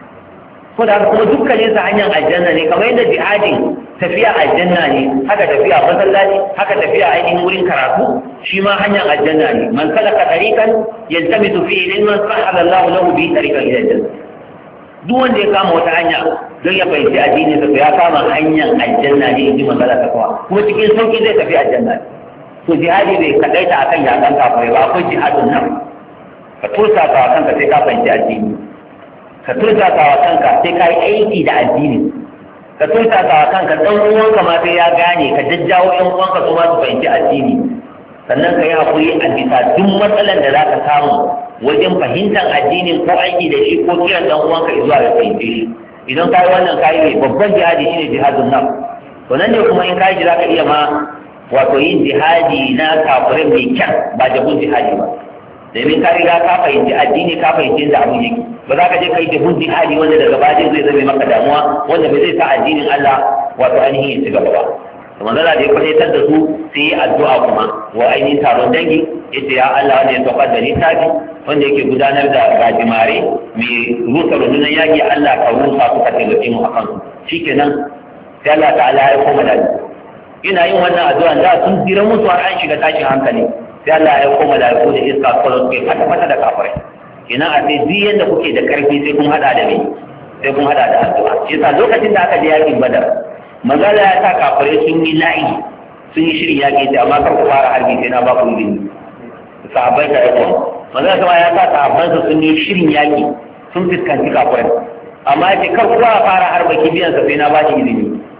ko da kuma dukkanin sa hanyar aljanna ne kamar yadda jihadin tafiya aljanna ne haka tafiya masallaci haka tafiya ainihin wurin karatu shi ma hanyar aljanna ne man salaka tariqan yaltamisu fihi ilman sahala Allahu lahu bi tariqan ila aljanna duk wanda ya kama wata hanya don ya fahimci addini sa ya kama hanyar aljanna ne inji manzala ta kuma cikin sauki zai tafi aljanna to jihadi bai kadaita akan yakan kafirai ba akwai jihadun nan ka tursa ka kanka sai ka fahimci addini ka turta wa kanka sai ka yi aiki da addini ka turta wa kanka ɗan uwanka ma sai ya gane ka jajjawo ɗan uwanka su ma su fahimci addini sannan ka yi haƙuri a bisa duk matsalar da za ka samu wajen fahimtar addinin ko aiki da shi ko kiran ɗan uwanka zuwa ga fahimce shi idan ka yi wannan ka yi mai babban jihadi shine jihadun nan to nan ne kuma in ka yi za ka iya ma wato yin jihadi na kafirin mai kyan ba jabun jihadi ba domin ka riga ka fahimci addini ka fahimci da abun yake ba za ka je kai jihun jihadi wanda daga baya zai zame maka damuwa wanda bai zai sa addinin Allah wato ainihin ya ci gaba ba to manzo da ya kwaitar da su sai yi addu'a kuma wa ainihin taron dangi yace ya Allah wanda ya saukar da littafi wanda yake gudanar da gajimare mai rusa rundunar yaki Allah ka rusa su ka taimake mu akan su shikenan sai Allah ta'ala ya koma da ina yin wannan addu'a da sun jira musu har an shiga tashin hankali sai Allah ya koma da ku da iska ko su kai fata da kafirai ina a sai duk yanda kuke da karfi sai kun hada da me sai kun hada da addu'a shi yasa lokacin da aka je yakin badar magana ya sa kafirai sun yi la'i sun yi shirin yaki sai amma kar ku fara harbi sai na ba ku izini sahabbai da yako magana kuma ya sa sahabban su sun yi shirin yaki sun fuskanci kafirai amma yake kar ku fara harba kibiyan sa sai na ba shi izini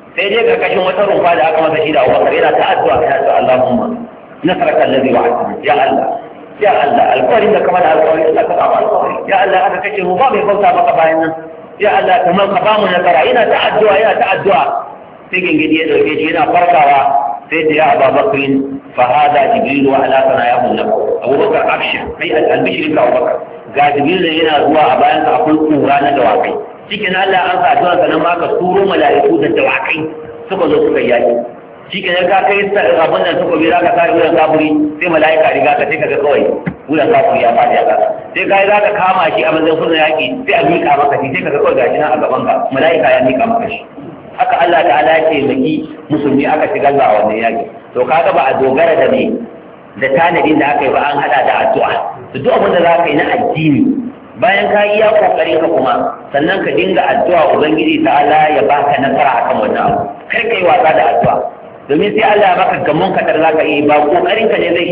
sai dai karkashin wata rumfa da aka masa shi da Abubakar yana ta addu'a yana ta Allahumma nasraka allazi wa'adtana ya Allah ya Allah alƙawarin da kamar alƙawari Allah ka ba alƙawari ya Allah aka kace mu ba mai bauta maka bayan nan ya Allah kamar ka ba mu nasara yana ta addu'a sai gingidi ya dauke shi yana farkawa sai da ya Abubakar fa hada jibril wa ala sanayahu nabu Abubakar abshir kai albishir ka Abubakar ga jibril yana zuwa a bayan sa akwai kura na dawakai cikin Allah an sa addu'a sanan ma ka turo mala'iku da dawakai suka zo suka yaki cikin ka kai abin da suka bi zaka sai wurin kafiri sai mala'ika riga ka sai kaga kawai wurin kafiri ya fadi aka sai kai zaka kama shi a manzon sunan yaki sai a mika maka shi sai kaga kawai gashi nan a gaban ka mala'ika ya mika maka shi haka Allah ta'ala ya ce maki musulmi aka shigar da wannan yaki to kaga ba a dogara da me da tanadin da aka yi ba an hada da addu'a duk abin da zaka yi na addini bayan ka iya kokarin ka kuma sannan ka dinga addu'a ubangiji ta'ala ya baka nasara akan wannan abu kai kai wasa da addu'a domin sai Allah ya baka gamon ka zaka yi ba kokarin ka ne zai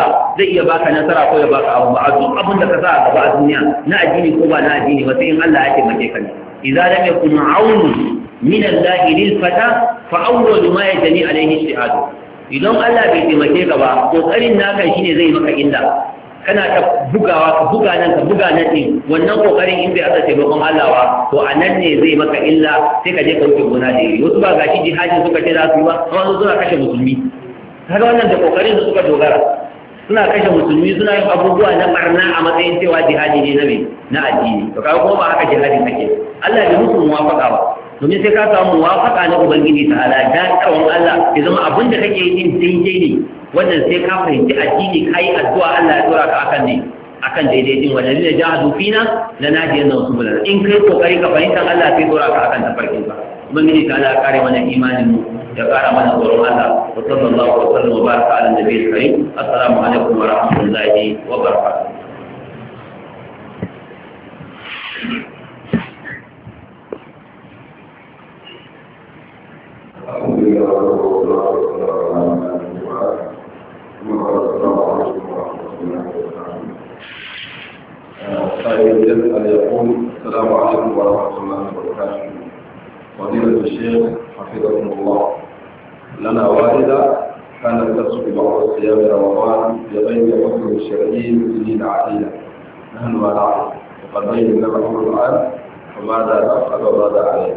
iya baka nasara ko ya baka abu ba duk abin da ka sa a gaba a duniya na addini ko ba na addini ba sai in Allah ya taimake ka ne idza lam yakun aunun min Allah lil fata fa awwal ma yajni alayhi ijtihad idan Allah bai taimake ka ba kokarin naka shine zai maka illa kana ta bugawa ka buga nan din wannan kokarin in bai aka taimakon Allah ba to anan ne zai maka illa sai ka je ka wuce gona da yi wasu ba gashi jihadin suka ce za su yi ba amma suna kashe musulmi kaga wannan da kokarin da suka dogara suna kashe musulmi suna yin abubuwa na barna a matsayin cewa jihadi ne na addini to kaga kuma ba haka jihadin kake Allah bai musu muwafaka ba domin sai ka samu muwafaka na ubangiji ta ala da tsawon Allah ya zama abin da kake yi daidai ne wannan sai ka fahimci addini kai addu'a Allah ya dora ka akan daidai din wannan ne jahadu fina la nadiyan wasu bulana in kai kokari ka fahimta Allah sai dora ka akan tafarkin ka ubangiji ta ala kare mana imanin mu ya kara mana tsoron Allah wa sallallahu wa sallam wa baraka ala nabiyil karim assalamu alaikum wa rahmatullahi wa barakatuh يقول السلام عليكم ورحمة الله وبركاته. فضيلة الشيخ حفظكم الله، لنا والدة كانت تسقي بعض صيام رمضان بغير حكم الشرعي سنين عديدة، نحن ما نعرف وقد بين لنا الآن وماذا نفعل وماذا عليه؟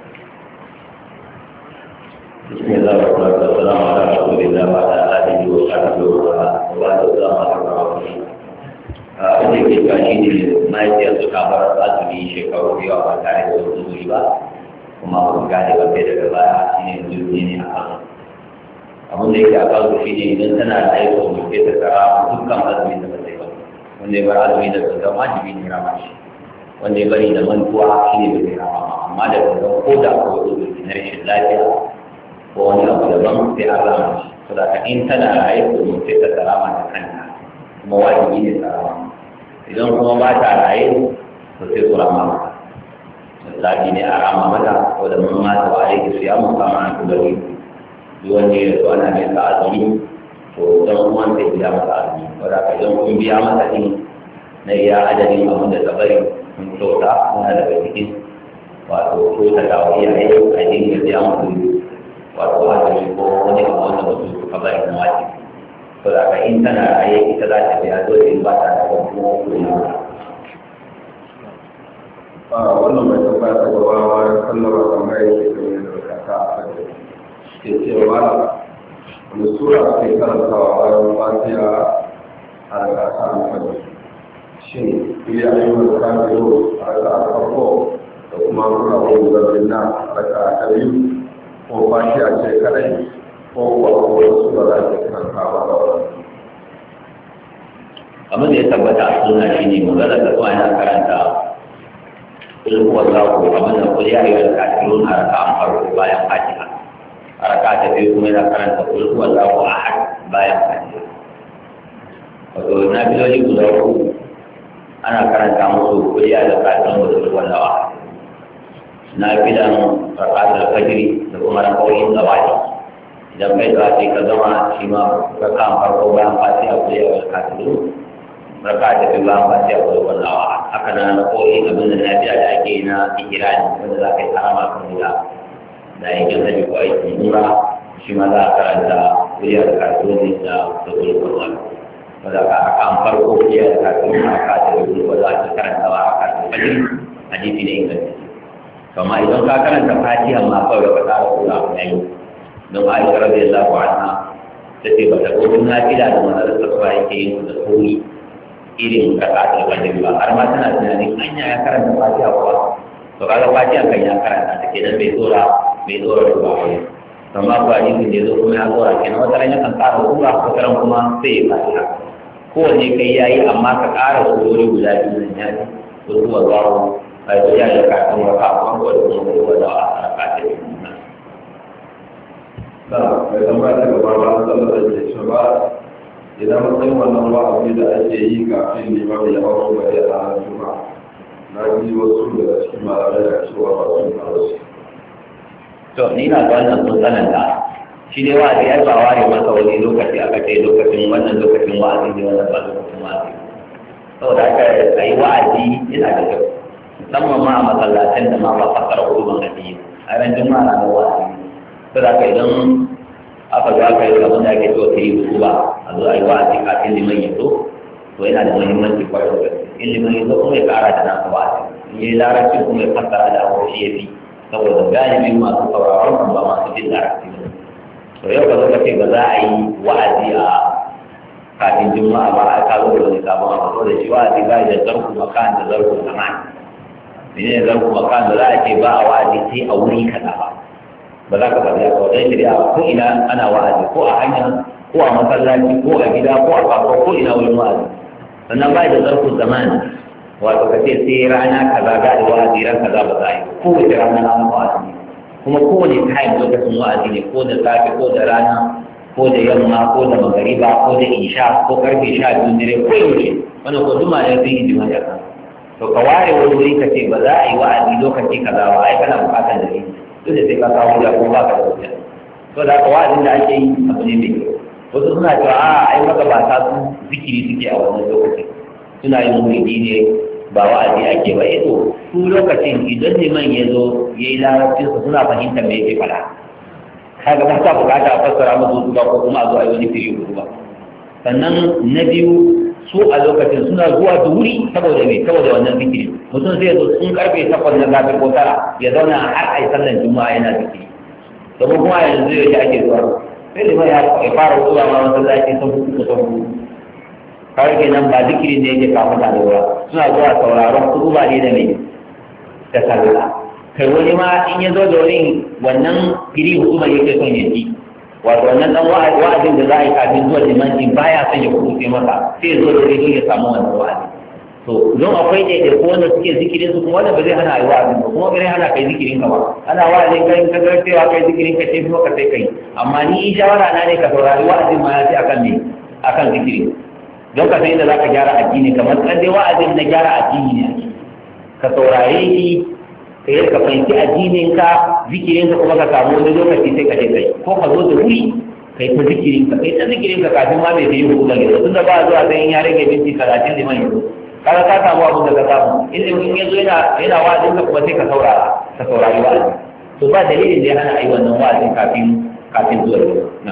بسم الله الرحمن الرحيم. السلام على رسول الله وعلى آله وصحبه وبعد السلام عليكم. Wanda ke cewa shi ne mahaifiyar su ta bar azumi shekaru biyu ba tare da wasu zuri ba kuma ba gane ba sai daga baya shi ne zuri ne a kan abin da yake a kan shi ne idan tana da aiki wa mace ta kara dukkan azumi da ba zai ba wanda ya bar azumi da gangan wajibi ne rama shi wanda ya bari da mantuwa shi ne bai rama amma da gangan ko da ko zuri na rashin lafiya ko wani abu daban sai an rama shi saboda in tana da aiki wa mace ta kara ma da kanta kuma wajibi ne ta rama idan kuma ba ta raye to sai su rama mata misali ne a rama mata ko da mun mata ba aiki su ya mun kama na kudari duk wanda ya so ana mai sa azumi to dan uwan sai biya masa azumi wanda ka idan kun biya masa din na iya adadin abin da ta bari mun kyauta muna daga cikin wato kyauta da wa iyaye a dinga biya musu wato azumi ko wani abu wanda ba su ka bari na wajibi to da ka in tana raye ita za ta biya dole in ba ta da kuma kuma wannan mai tambaya ta gaba bayan sallama tambaya yake game da bukata a kan ke cewa wani sura ake karantawa bayan fatiha a daga asa alfajir shin iya ayyukan kafiyo a daga alfarko da kuma kura wani zarbin na daga ta biyu ko fatiha ce kadai ko kuwa wani sura da ake karantawa da wani abin da ya tabbata a suna shi ne magana da kuma yana karanta ilkuwar zaku abin da kuli ya yi wani kafirun a raka an farko bayan fatiha a raka ta biyu kuma yana karanta ilkuwar zaku a har bayan fatiha wato na filoli guda uku ana karanta musu kuli ya da kafirun da ilkuwar zawa na filan rakatar fajiri da kuma rakawoyin zawaki idan kai zawaki ka zama shi ma raka an farko bayan fatiha kuli ya wani kafirun raka ta fi ba ba sai akwai wallawa haka na koyi abin da lafiya da ake na ikirani wanda za ka yi harama kan wuta da aikin hajji ko aikin umra shi ma za a karanta kuliyar kartoni da kulkul wani wadda ka an farko kuliyar kartoni a kata da kulkul wadda ake karantawa a kata fajir hadisi ne inganta kama idan ka karanta fatiha ma kawai ka tsara kula a yayi don aisha radiyallahu anha ta ce ba ta gudun nafila da manzon sallallahu yake yin da sauri irin rakatul fajr ba har ma tana tunanin anya ya karanta fatiha kuwa to kaga fatiha kan ya karanta ta kenan bai dora da ba amma ko hadisin da yazo kuma ya dora kenan wata ran yakan ƙara sura wata ran kuma sai ya fatiha kowanne kai yayi amma ka ƙara surori guda biyu nan ya ji ko zuwa gawo ai da ya ka kan wata ko da kuma zuwa da rakatul mai tambaya ta gaba ba a sallar da ke shi ba idan matsayin wannan wa'azi da ake yi kafin limam ya hau ba ya ranar juma'a na ji wasu daga cikin malamai da cewa ba su faru shi. To ni na ga wannan sun tsananta shi ne wa'azi ya ba ware masa wani lokaci aka ce lokacin wannan lokacin wa'azi ne wannan ba lokacin wa'azi. Saboda haka a yi wa'azi yana da kyau musamman ma a masallacin da ma ba fasara huduban addini a ran juma'a na da wa'azi. Saboda haka idan aka zo aka yi abin da ake so ta yi hudu ba a zo a yi wa'azi kafin liman ya zo to yana da muhimmanci kwarai da gaske in liman ya zo kuma ya kara da nasa wa'azi in yi larabci kuma ya fassara da abu shi ya fi saboda galibin masu sauraron kan ba masu jin larabci ba to yau ka zo ka ce ba za a yi wa'azi a kafin juma'a ba a kazo da wani sabon abu so da shi wa'azi ba da zarku makan da zarku zaman ne zarku makan da za a ce ba a wa'azi sai a wuri kaza ba za ka faɗi a wajen shirya ko ina ana wa'azi ko a hanya ko a masallaci ko a gida ko a kafa ko ina wurin wa'azi sannan ba da zarfin zamani wato ka ce sai rana kaza ga da wa'azi ran kaza ba za a yi kowace rana na wa'azi kuma kowane time lokacin wa'azi ne ko da safe ko da rana ko da yamma ko da magariba ko da isha ko karfe 12 dare ko yaushe wannan ko duma ne sai yi jima'a kan to ka ware wani wuri ka ce ba za a yi wa'azi lokaci kaza ba ai kana bukatar da ni dole sai ka kawo da kuma ba ka da wuce to da ka wa'azin da ake yi abu ne mai kyau wasu suna cewa ai magabata su zikiri suke a wannan lokacin suna yin muridi ne ba wa'azi ake ba to su lokacin idan liman ya zo ya yi larabcin su suna fahimtar me yake faɗa kaga ba ta bukata a fassara musu ba ko kuma a zo a yi wani firi ba sannan na biyu su a lokacin suna zuwa da wuri saboda me saboda wannan zikiri mutum zai zo sun karfe 8 na safe ko 9 ya zauna har a yi sallan juma'a yana zikiri domin kuma yanzu ya ji ake zuwa sai da mai ya fara zuwa ma masallaci sun hutu sun hutu kawai kenan ba zikirin da yake kawo da ruwa suna zuwa sauraron kutuba ne da mai da sallah kai wani ma in ya zo da wurin wannan firi hukuma yake son ya ji wato wannan dan wa'azin da za a yi kafin zuwa limanci baya son ya kuɗe masa sai ya zo da wuri ya samu wannan wa'azi to don akwai ɗaiɗai ko wanda suke zikirin su kuma wanda ba zai hana a yi wa'azin ba kuma ba zai hana kai zikirin ka ba ana wa'azin kai ka ga cewa kai zikirin ka ce kuma ka sai kai amma ni shawara na ne ka saurari wa'azin ma ya ce akan me akan zikiri don ka san yadda za ka gyara addini kamar kan dai wa'azin na gyara addini ne ka saurare shi ka yi ka fahimci addinin ka zikirin ka kuma ka samu wani lokaci sai ka je kai ko ka zo da wuri kai ta zikirin ka kafin ma bai yi hukumar yanzu tun da ba zuwa sai in ya rage minti 30 liman yanzu kaga ka samu abin da ka samu in yanzu yana wa'azin ka kuma sai ka saurari wa'azi to ba dalilin da ya hana ayi wannan wa'azin kafin zuwa na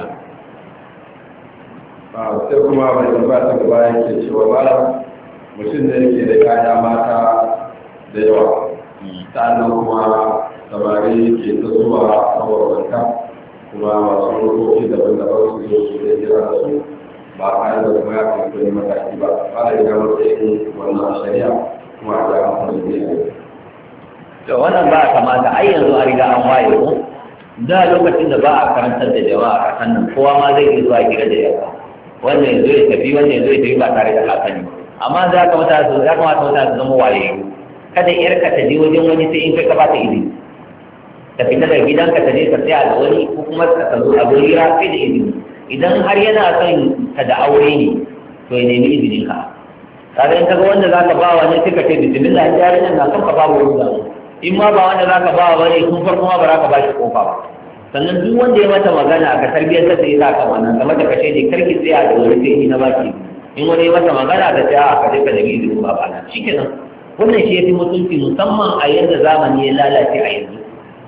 sai kuma mai tambaya ta gaba yake cewa malam mutum da yake da kaya mata da yawa sa'annan kuma samari ke ta zuwa mawarwanta kuma masu rukoki daban-daban su zo su da jira da su ba tare da kuma ya kai wani mataki ba ba da ya matsayin wannan shari'a kuma a ga amfani da ya to wannan ba a kamata ai yanzu a riga an waye ko da lokacin da ba a karantar da jama'a a kasan nan kowa ma zai iya zuwa gida da yawa wannan yanzu ya tafi wannan yanzu ya tafi ba tare da hasani amma ya kamata su zama waye kada yarka ta je wajen wani sai in kai ka ba ta izini ta fita daga gidanka ta je ta tsaya da wani ko kuma ta zo a guri ra sai da izini idan har yana son ka da aure ne to ya nemi izinin ka kaga in kaga wanda zaka ba wa ne sai ka ce bismillah yarinyar na son ka ba wa ruwa in ma ba wanda zaka ba wa ne kun farko ma ba za ka ba shi kofa ba sannan duk wanda ya mata magana ka tarbiyyar ta sai za ka wannan kamar da kashe ne karki tsaya da wani sai ni na baki in wani ya mata magana ka ce a ka je ka nemi izinin ba ba shikenan wannan shi yafi mutunci musamman a yadda zamani ya lalace a yanzu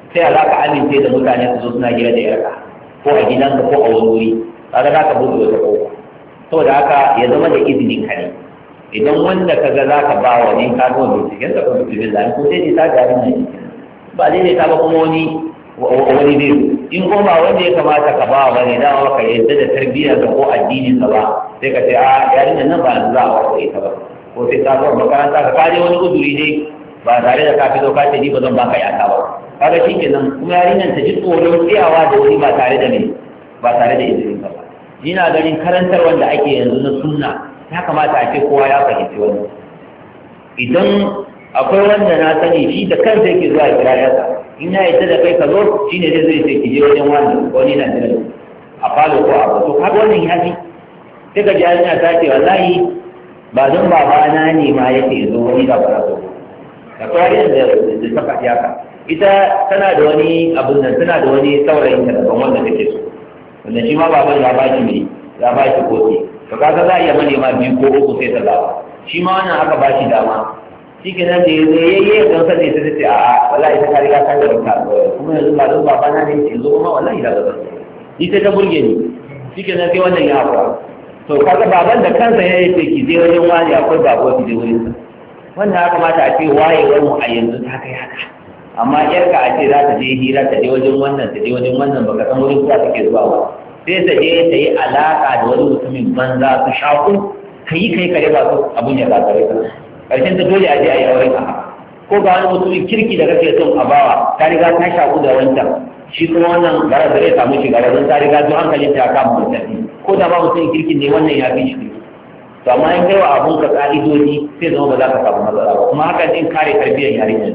sai za ka amince da mutane su zo suna hira da yarka ko a gidanka ko a wani wuri kaga za ka buɗe wata ƙofa saboda haka ya zama da izinin ka ne idan wanda ka ga za ka ba wa ne ka zo binciken ka kuma binciken da ko sai ne ta ga yin nan ba dai ne ta ba kuma wani ne in kuma ba wanda ya kamata ka ba wa ne da ka yadda da tarbiyyar ka ko addinin ka ba sai ka ce a yarinyar nan ba za a wata ita ba ko sai ta zo makaranta ka kaje wani uduri ne ba tare da ka fito ka ce ni ba zan baka yata ba kaga shi kenan kuma yarinyar ta ji tsoron tsayawa da wani ba tare da izinin ka ba ina ganin karantar wanda ake yanzu na sunna ya kamata a ce kowa ya fahimci wannan idan akwai wanda na sani shi da kansa yake zuwa kira yasa in ya yadda da kai ka zo shi ne zai ce ki je wajen wani na jira a falo ko abu to kaga wannan ya fi sai ka ji yarinya ta ce wallahi ba don babana ne ma yake zo wani da ba zo da kawai da ta faɗi haka ita tana da wani abin nan tana da wani saurayin ta daban wanda take so wanda shi ma baban ya ba shi ne ya ba shi kofi to kaga za a iya manema biyu ko uku sai ta zaba shi ma wannan aka ba shi dama shi ke nan da ya zai yayye don sa ne ta ce a'a wallahi ta ka riga ka da wanka kuma yanzu ba don baba na ne yanzu kuma wallahi da gaba ni sai ta burge ni shi ke nan sai wannan ya haƙura to kaga baban da kansa ya yi ce ki je wajen wani akwai babo ki je wurin sa wannan ya kamata a ce wayewar mu a yanzu ta kai haka amma yarka a ce za ta je hira ta je wajen wannan ta je wajen wannan baka san wurin kuwa take zuwa ba sai ta je ta yi alaƙa da wani mutumin banza su shaku kai kare ba su abun ya gagare ka ƙarshen ta dole a je a yi auren ka ko ga wani mutumin kirki da kake son a bawa ta riga ta shaku da wancan shi kuma wannan gara da zai samu shiga wajen ta riga duk hankalin ta kama wancan ko da ba mutumin kirkin ne wannan ya fi shi to amma in kai wa abun ka ƙa'idoji sai zama ba za ka samu matsala ba kuma hakan din kare tarbiyyar yarinyar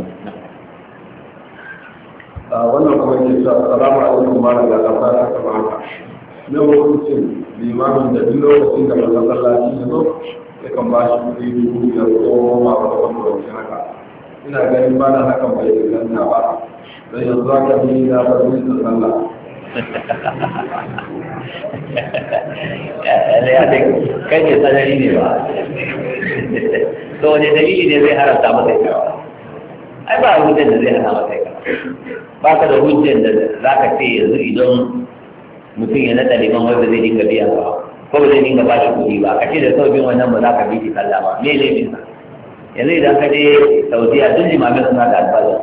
wannan kuma ke sa salamu alaikum ba da ƙasa ta kama haka na lokacin limamin da duk lokacin da masallaci ya zo ya kan ba shi kuɗi 5,000 ko ma ba da wani haka ina ganin ba na hakan bai inganta ba don yanzu haka ni na farko da sallah kai ne sanari ne ba to wani dalili ne zai haramta masa yawa ai ba hujjar da zai hana masa yawa ba ka da hujjar da za ka ce yanzu idan mutum ya nada liman wanda zai dinga biyan ba ko ba zai dinga ba shi kuɗi ba ka ce da sau bin wannan ba za ka bi shi sallah ba me laifin sa yanzu idan ka je saudiya duk limamin suna da albaza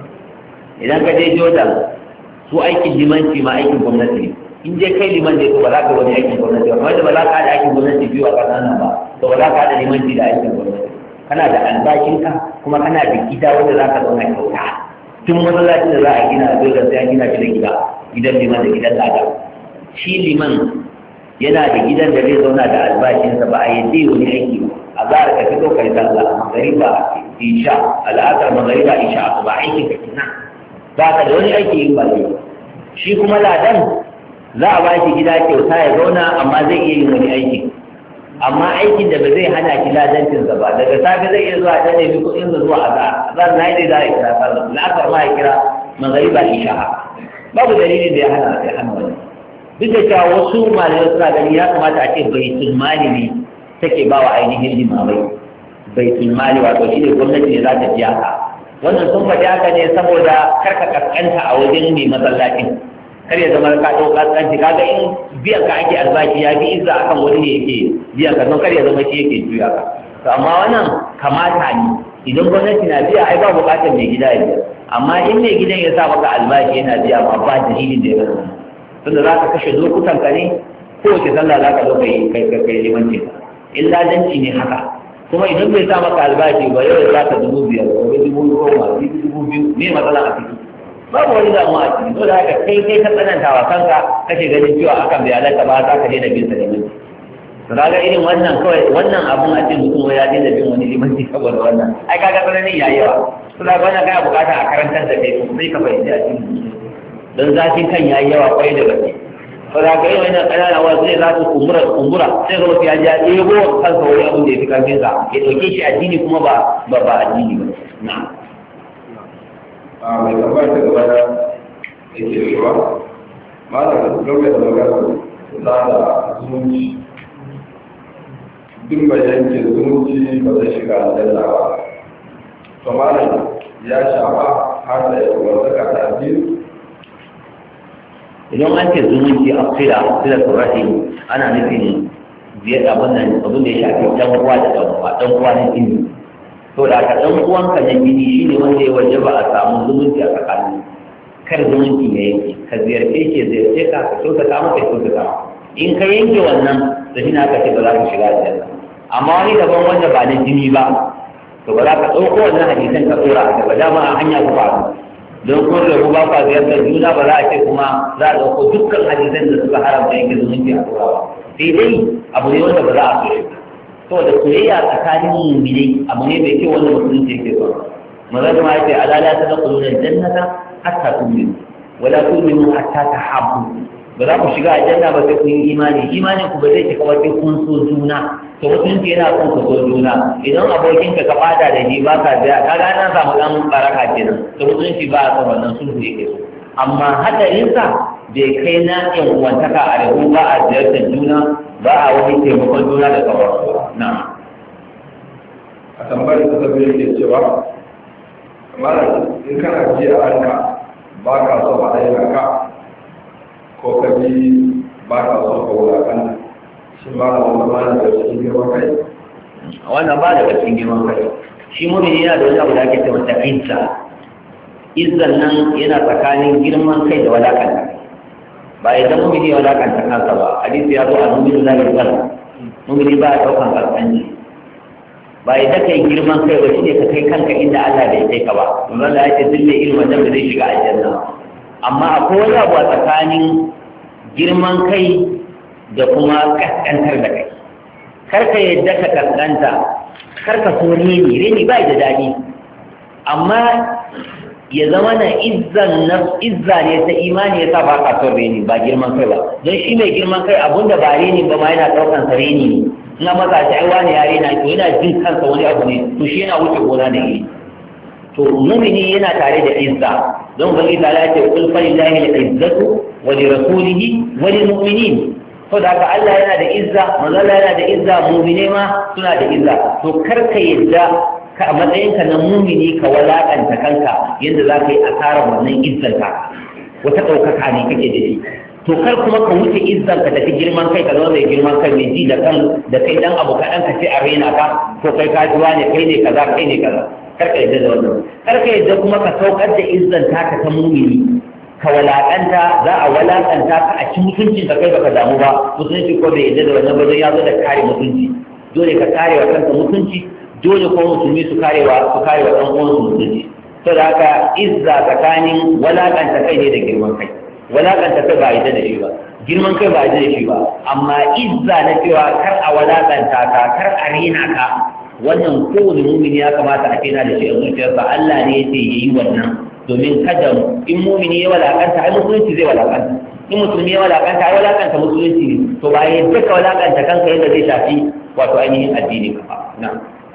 idan ka je jordan su aikin limanci ma aikin gwamnati ne in je kai liman ne to ba za ka wani aikin gwamnati ba wanda ba za ka haɗa aikin gwamnati biyu a ƙasar nan ba to ba za ka haɗa limanci da aikin gwamnati kana da albashinka kuma kana da gida wanda za ka zauna kyauta tun masallacin da za a gina a jordan sai an gina shi da gidan liman da gidan lada shi liman yana da gidan da zai zauna da albashinsa ba a yadda wani aiki ba a za a tafi ko kai sallah magariba isha al'asar magariba isha ba aikin ka kina ba ka da wani aiki yin ba zai shi kuma ladan za a ba shi gida kyauta ya zauna amma zai iya yin wani aiki amma aikin da ba zai hana shi ladancinsa ba daga safe zai iya zuwa ta nemi kuɗin zuwa azar na yi za a kira sallah la'asar ma ya kira magariba isha babu dalilin da ya hana wani duk da cewa wasu malamai suna gani ya kamata a ce baitul mali ne take ba wa ainihin limamai baitul mali wato shi ne gwamnati ne za ta biya ka wannan sun faɗi haka ne saboda karka kaskanta a wajen mai masallacin kar ya zama ka ɗau kaskanci kaga in biyan ka ake albashi ya fi izza akan wani ne yake biyan ka don kar ya zama shi yake juya ka to amma wannan kamata ne idan gwamnati na biya ai ba buƙatar mai gida ya biya amma in mai gidan ya sa maka albashi yana biya ma ba dalilin da ya zama tunda za ka kashe lokutan ka ne kowace sallah za ka zo kai limanci in ladanci ne haka kuma idan bai sa maka albashi ba yau za ka 5,000 ko 10,000 2,000 me matsala a ciki babu wani damuwa a ciki dole haka kai ka tsananta wa kanka kake ganin cewa akan bai halatta ba za ka daina bin sa limanci to kaga irin wannan kawai wannan abun a cikin mutum ya daina bin wani limanci saboda wannan ai kaga tsananin yayi yawa to da wannan kai bukata a karantar da kai sai ka fahimci a cikin don zafin kan yayi yawa kwai da gaske to da kai wannan kanana wa sai za su kumbura sai ga wani ya ji ɗebo kansa wani abin da ya fi karfin sa ya dauke shi addini kuma ba addini ba na'am a mai tambaya ta gaba da yake cewa malam game da magana da zumunci duk mai yanke zumunci ba zai shiga aljanna ba to malam ya shafa har da wanda ta addini. Idan an ce zumunci a sila turahim ana nufin biyar abin da ya shafi dan uwa da dan uwa na jini. To da ka dan uwanka na jini shine wanda ya wajaba a samu zumunci a tsakanin, kar zumunci ya yanke, ka ziyarce ka kyautata masa kyautata. In ka yanke wannan da shi na aka ce ba za ka shiga aljanna. Amma wani daban wanda ba na jini ba, to ba za ka ɗauko wannan hadisan ka tsora a gaba, dama a hanya ku faru. Don kun rabu ba ka ziyartar juna ba za a ce kuma za a ɗauko dukkan hadisan da suka haramta yanke zumunci a tsora ba. Sai dai abu ne wanda ba za a so shi. Saboda soyayya tsakanin mu'minai abu ne mai kyau wanda musulunci yake so. Manzon ma yace ala la tadkhuluna al-jannata hatta tu'minu wa la tu'minu hatta tahabbu. Ba za ku shiga aljanna ba sai kun yi imani. Imanin ku ba zai cika ba sai kun so juna. To mutunci yana son ku so juna. Idan abokin ka fada da shi ba ka da kaga na samu dan baraka kenan. To mutunci ba a son wannan sulhu yake so. Amma hadarinsa bai kai na yan uwantaka a rabu ba a ziyartar juna, ba a wani taimakon juna da sauransu. Na a tambayar da ta biyu ke cewa kamar in kana ji a ranka ba ka so a daina ka ko ka ji ba ka so ka wulakanta, shi ba da wani ba daga cikin girman kai? Wannan ba daga cikin girman kai. Shi mumini yana da wani abu da ake ce masa izza. Izzan nan yana tsakanin girman kai da wadakanta. Ba idan mumini ya wadakanta kansa ba, hadisi ya zo a mumini na rizal, mumini ba a ɗaukan ƙarfanci. Ba idan kai girman kai ba shine ka kai kanka inda Allah bai kai ka ba. Domin Allah ya ce duk mai irin wannan ba zai shiga aljanna. Amma akwai wani abu a tsakanin girman kai da kuma kaskantar da kai. Kar ka yadda ka kaskanta, kar ka so reni ba da daɗi. Amma ya zama na izza ne ta imani ya sa ba ka son reni ba girman kai ba. Don shi mai girman kai abinda ba reni ba ma yana ɗaukan sa reni ne. Ina masa shi ai wani yare na to yana jin kansa wani abu ne, to shi yana wuce gona da iri. To mumini yana tare da izza. Don ubangi ta ce kul fa lillahi al-izzatu wa li rasulihi wa lil mu'minin. To da haka Allah yana da izza, manzo Allah yana da izza, mu'mine ma suna da izza. To kar ka yadda ka a matsayinka na mumini ka walakanta kanka yadda za ka yi asarar wannan izzanka. Wata ɗaukaka ne kake da shi. To kar kuma ka wuce izzan ka tafi girman kai ka zama mai girman kai mai ji da kan da kai dan abu kaɗan ka ce a raina ka ko kai kajuwa ne kai ne kaza kai ne kaza. Kar ka yadda da wannan. Kar ka yadda kuma ka saukar da izzan taka ta mumini ka walakanta, za a walakanta ka a ci mutuncin ka kai baka damu ba. Mutunci ko bai yadda da wannan ba zai ya zo da kare mutunci. Dole ka kare wa kanka mutunci, dole ko musulmi su kare wa ɗan uwansu mutunci. Saboda haka izza tsakanin walakanta kai ne da girman kai. Walakanta kai ba ita da shi ba, girman kai ba ita da shi ba, amma izza na cewa kar a walakanta ka, kar a rena ka, wannan kowane mumini ya kamata a tena da shi a zuciyarsa. Allah ne yace yayi wannan domin kada in mumini ya walakanta ai musulunci zai walakanta, in musulmi ya walakanta ai walakanta musulunci ne. To ba ya duka walakanta kanka yadda zai shafi wato ainihin addini ka. Na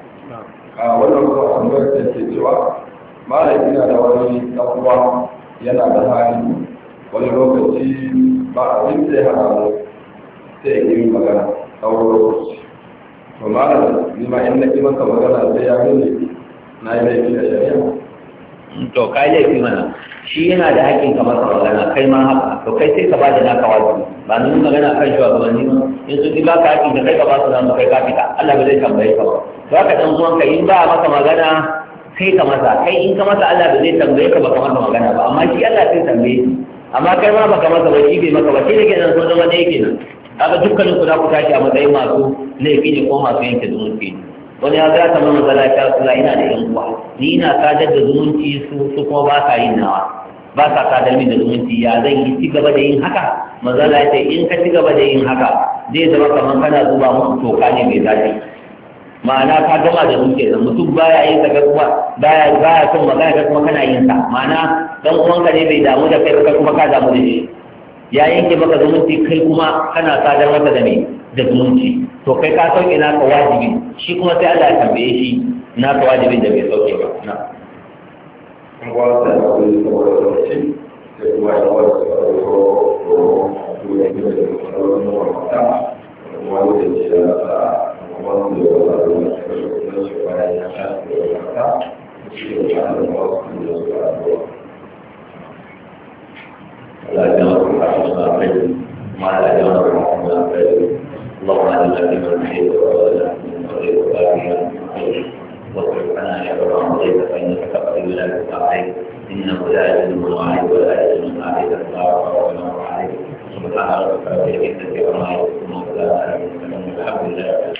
a wannan kuma tambayar ta ce cewa malam ina da wani ɗan uwa yana da hali, wani lokaci ba abin da ya hana mu sai yi magana tsawon lokaci. To malam ni ma in na ƙi maka magana sai ya gani na yi laifi da shari'a. To kai laifi mana, shi yana da haƙƙin ka masa magana, kai ma haka. To kai sai ka ba da naka wajibi, ba nuna magana kan shugabanni ba. In sun ji ba ka haƙƙin da kai ka ba su nasu kai ka fita, Allah ba zai tambaye ka ba. To haka dan uwan ka in ba maka magana kai ka masa, kai in ka masa Allah ba zai tambaye ka ba ka masa magana ba, amma shi Allah sai tambaye shi. Amma kai ma baka masa ba, shi bai maka ba, shi ne kenan sun zama ɗaya kenan. Kaga dukkanin ku za ku tashi a matsayin masu laifi ne ko masu yanke zumunci ne. Wani ya za ta mana matsala ta sula ina da yan uwa, ni ina sadar da zumunci su kuma ba sa yin nawa, ba sa sadar min da zumunci, ya zan yi ci gaba da yin haka? Mazala ya ce in ka ci gaba da yin haka zai zama kamar kana zuba musu toka ne mai zafi. Ma'ana ka gama da duke da mutum baya yin ka kuma baya son magana ka kuma kana yin sa. Ma'ana dan uwanka ne bai damu da kai ba kuma ka damu da shi. Ya yanke maka zumunci kai kuma kana sadar masa da me da zumunci. To kai ka sauke naka wajibi, shi kuma sai Allah ya tambaye shi naka wajibin da bai sauke ba. Na. Kuma wata da wani saboda lokaci sai kuma ya wata da wani dole ne da wani wata wani da ke da wanda ya wata da wani shi bayan ya shafi da wata da wasu da su addu'a لا جمع الحسنى خير ما لا جمع الحسنى خير اللهم اجعلنا فيمن حيث ولا من خير وبارك خير واصرف عنا شر ما قضيت فانك تقضي ولا يقضى عليك انه لا يذل من عليك ولا يذل من عليك تبارك وتعالى عليك سبحان ربك رب العزه عما يصفون وسلام على المرسلين والحمد لله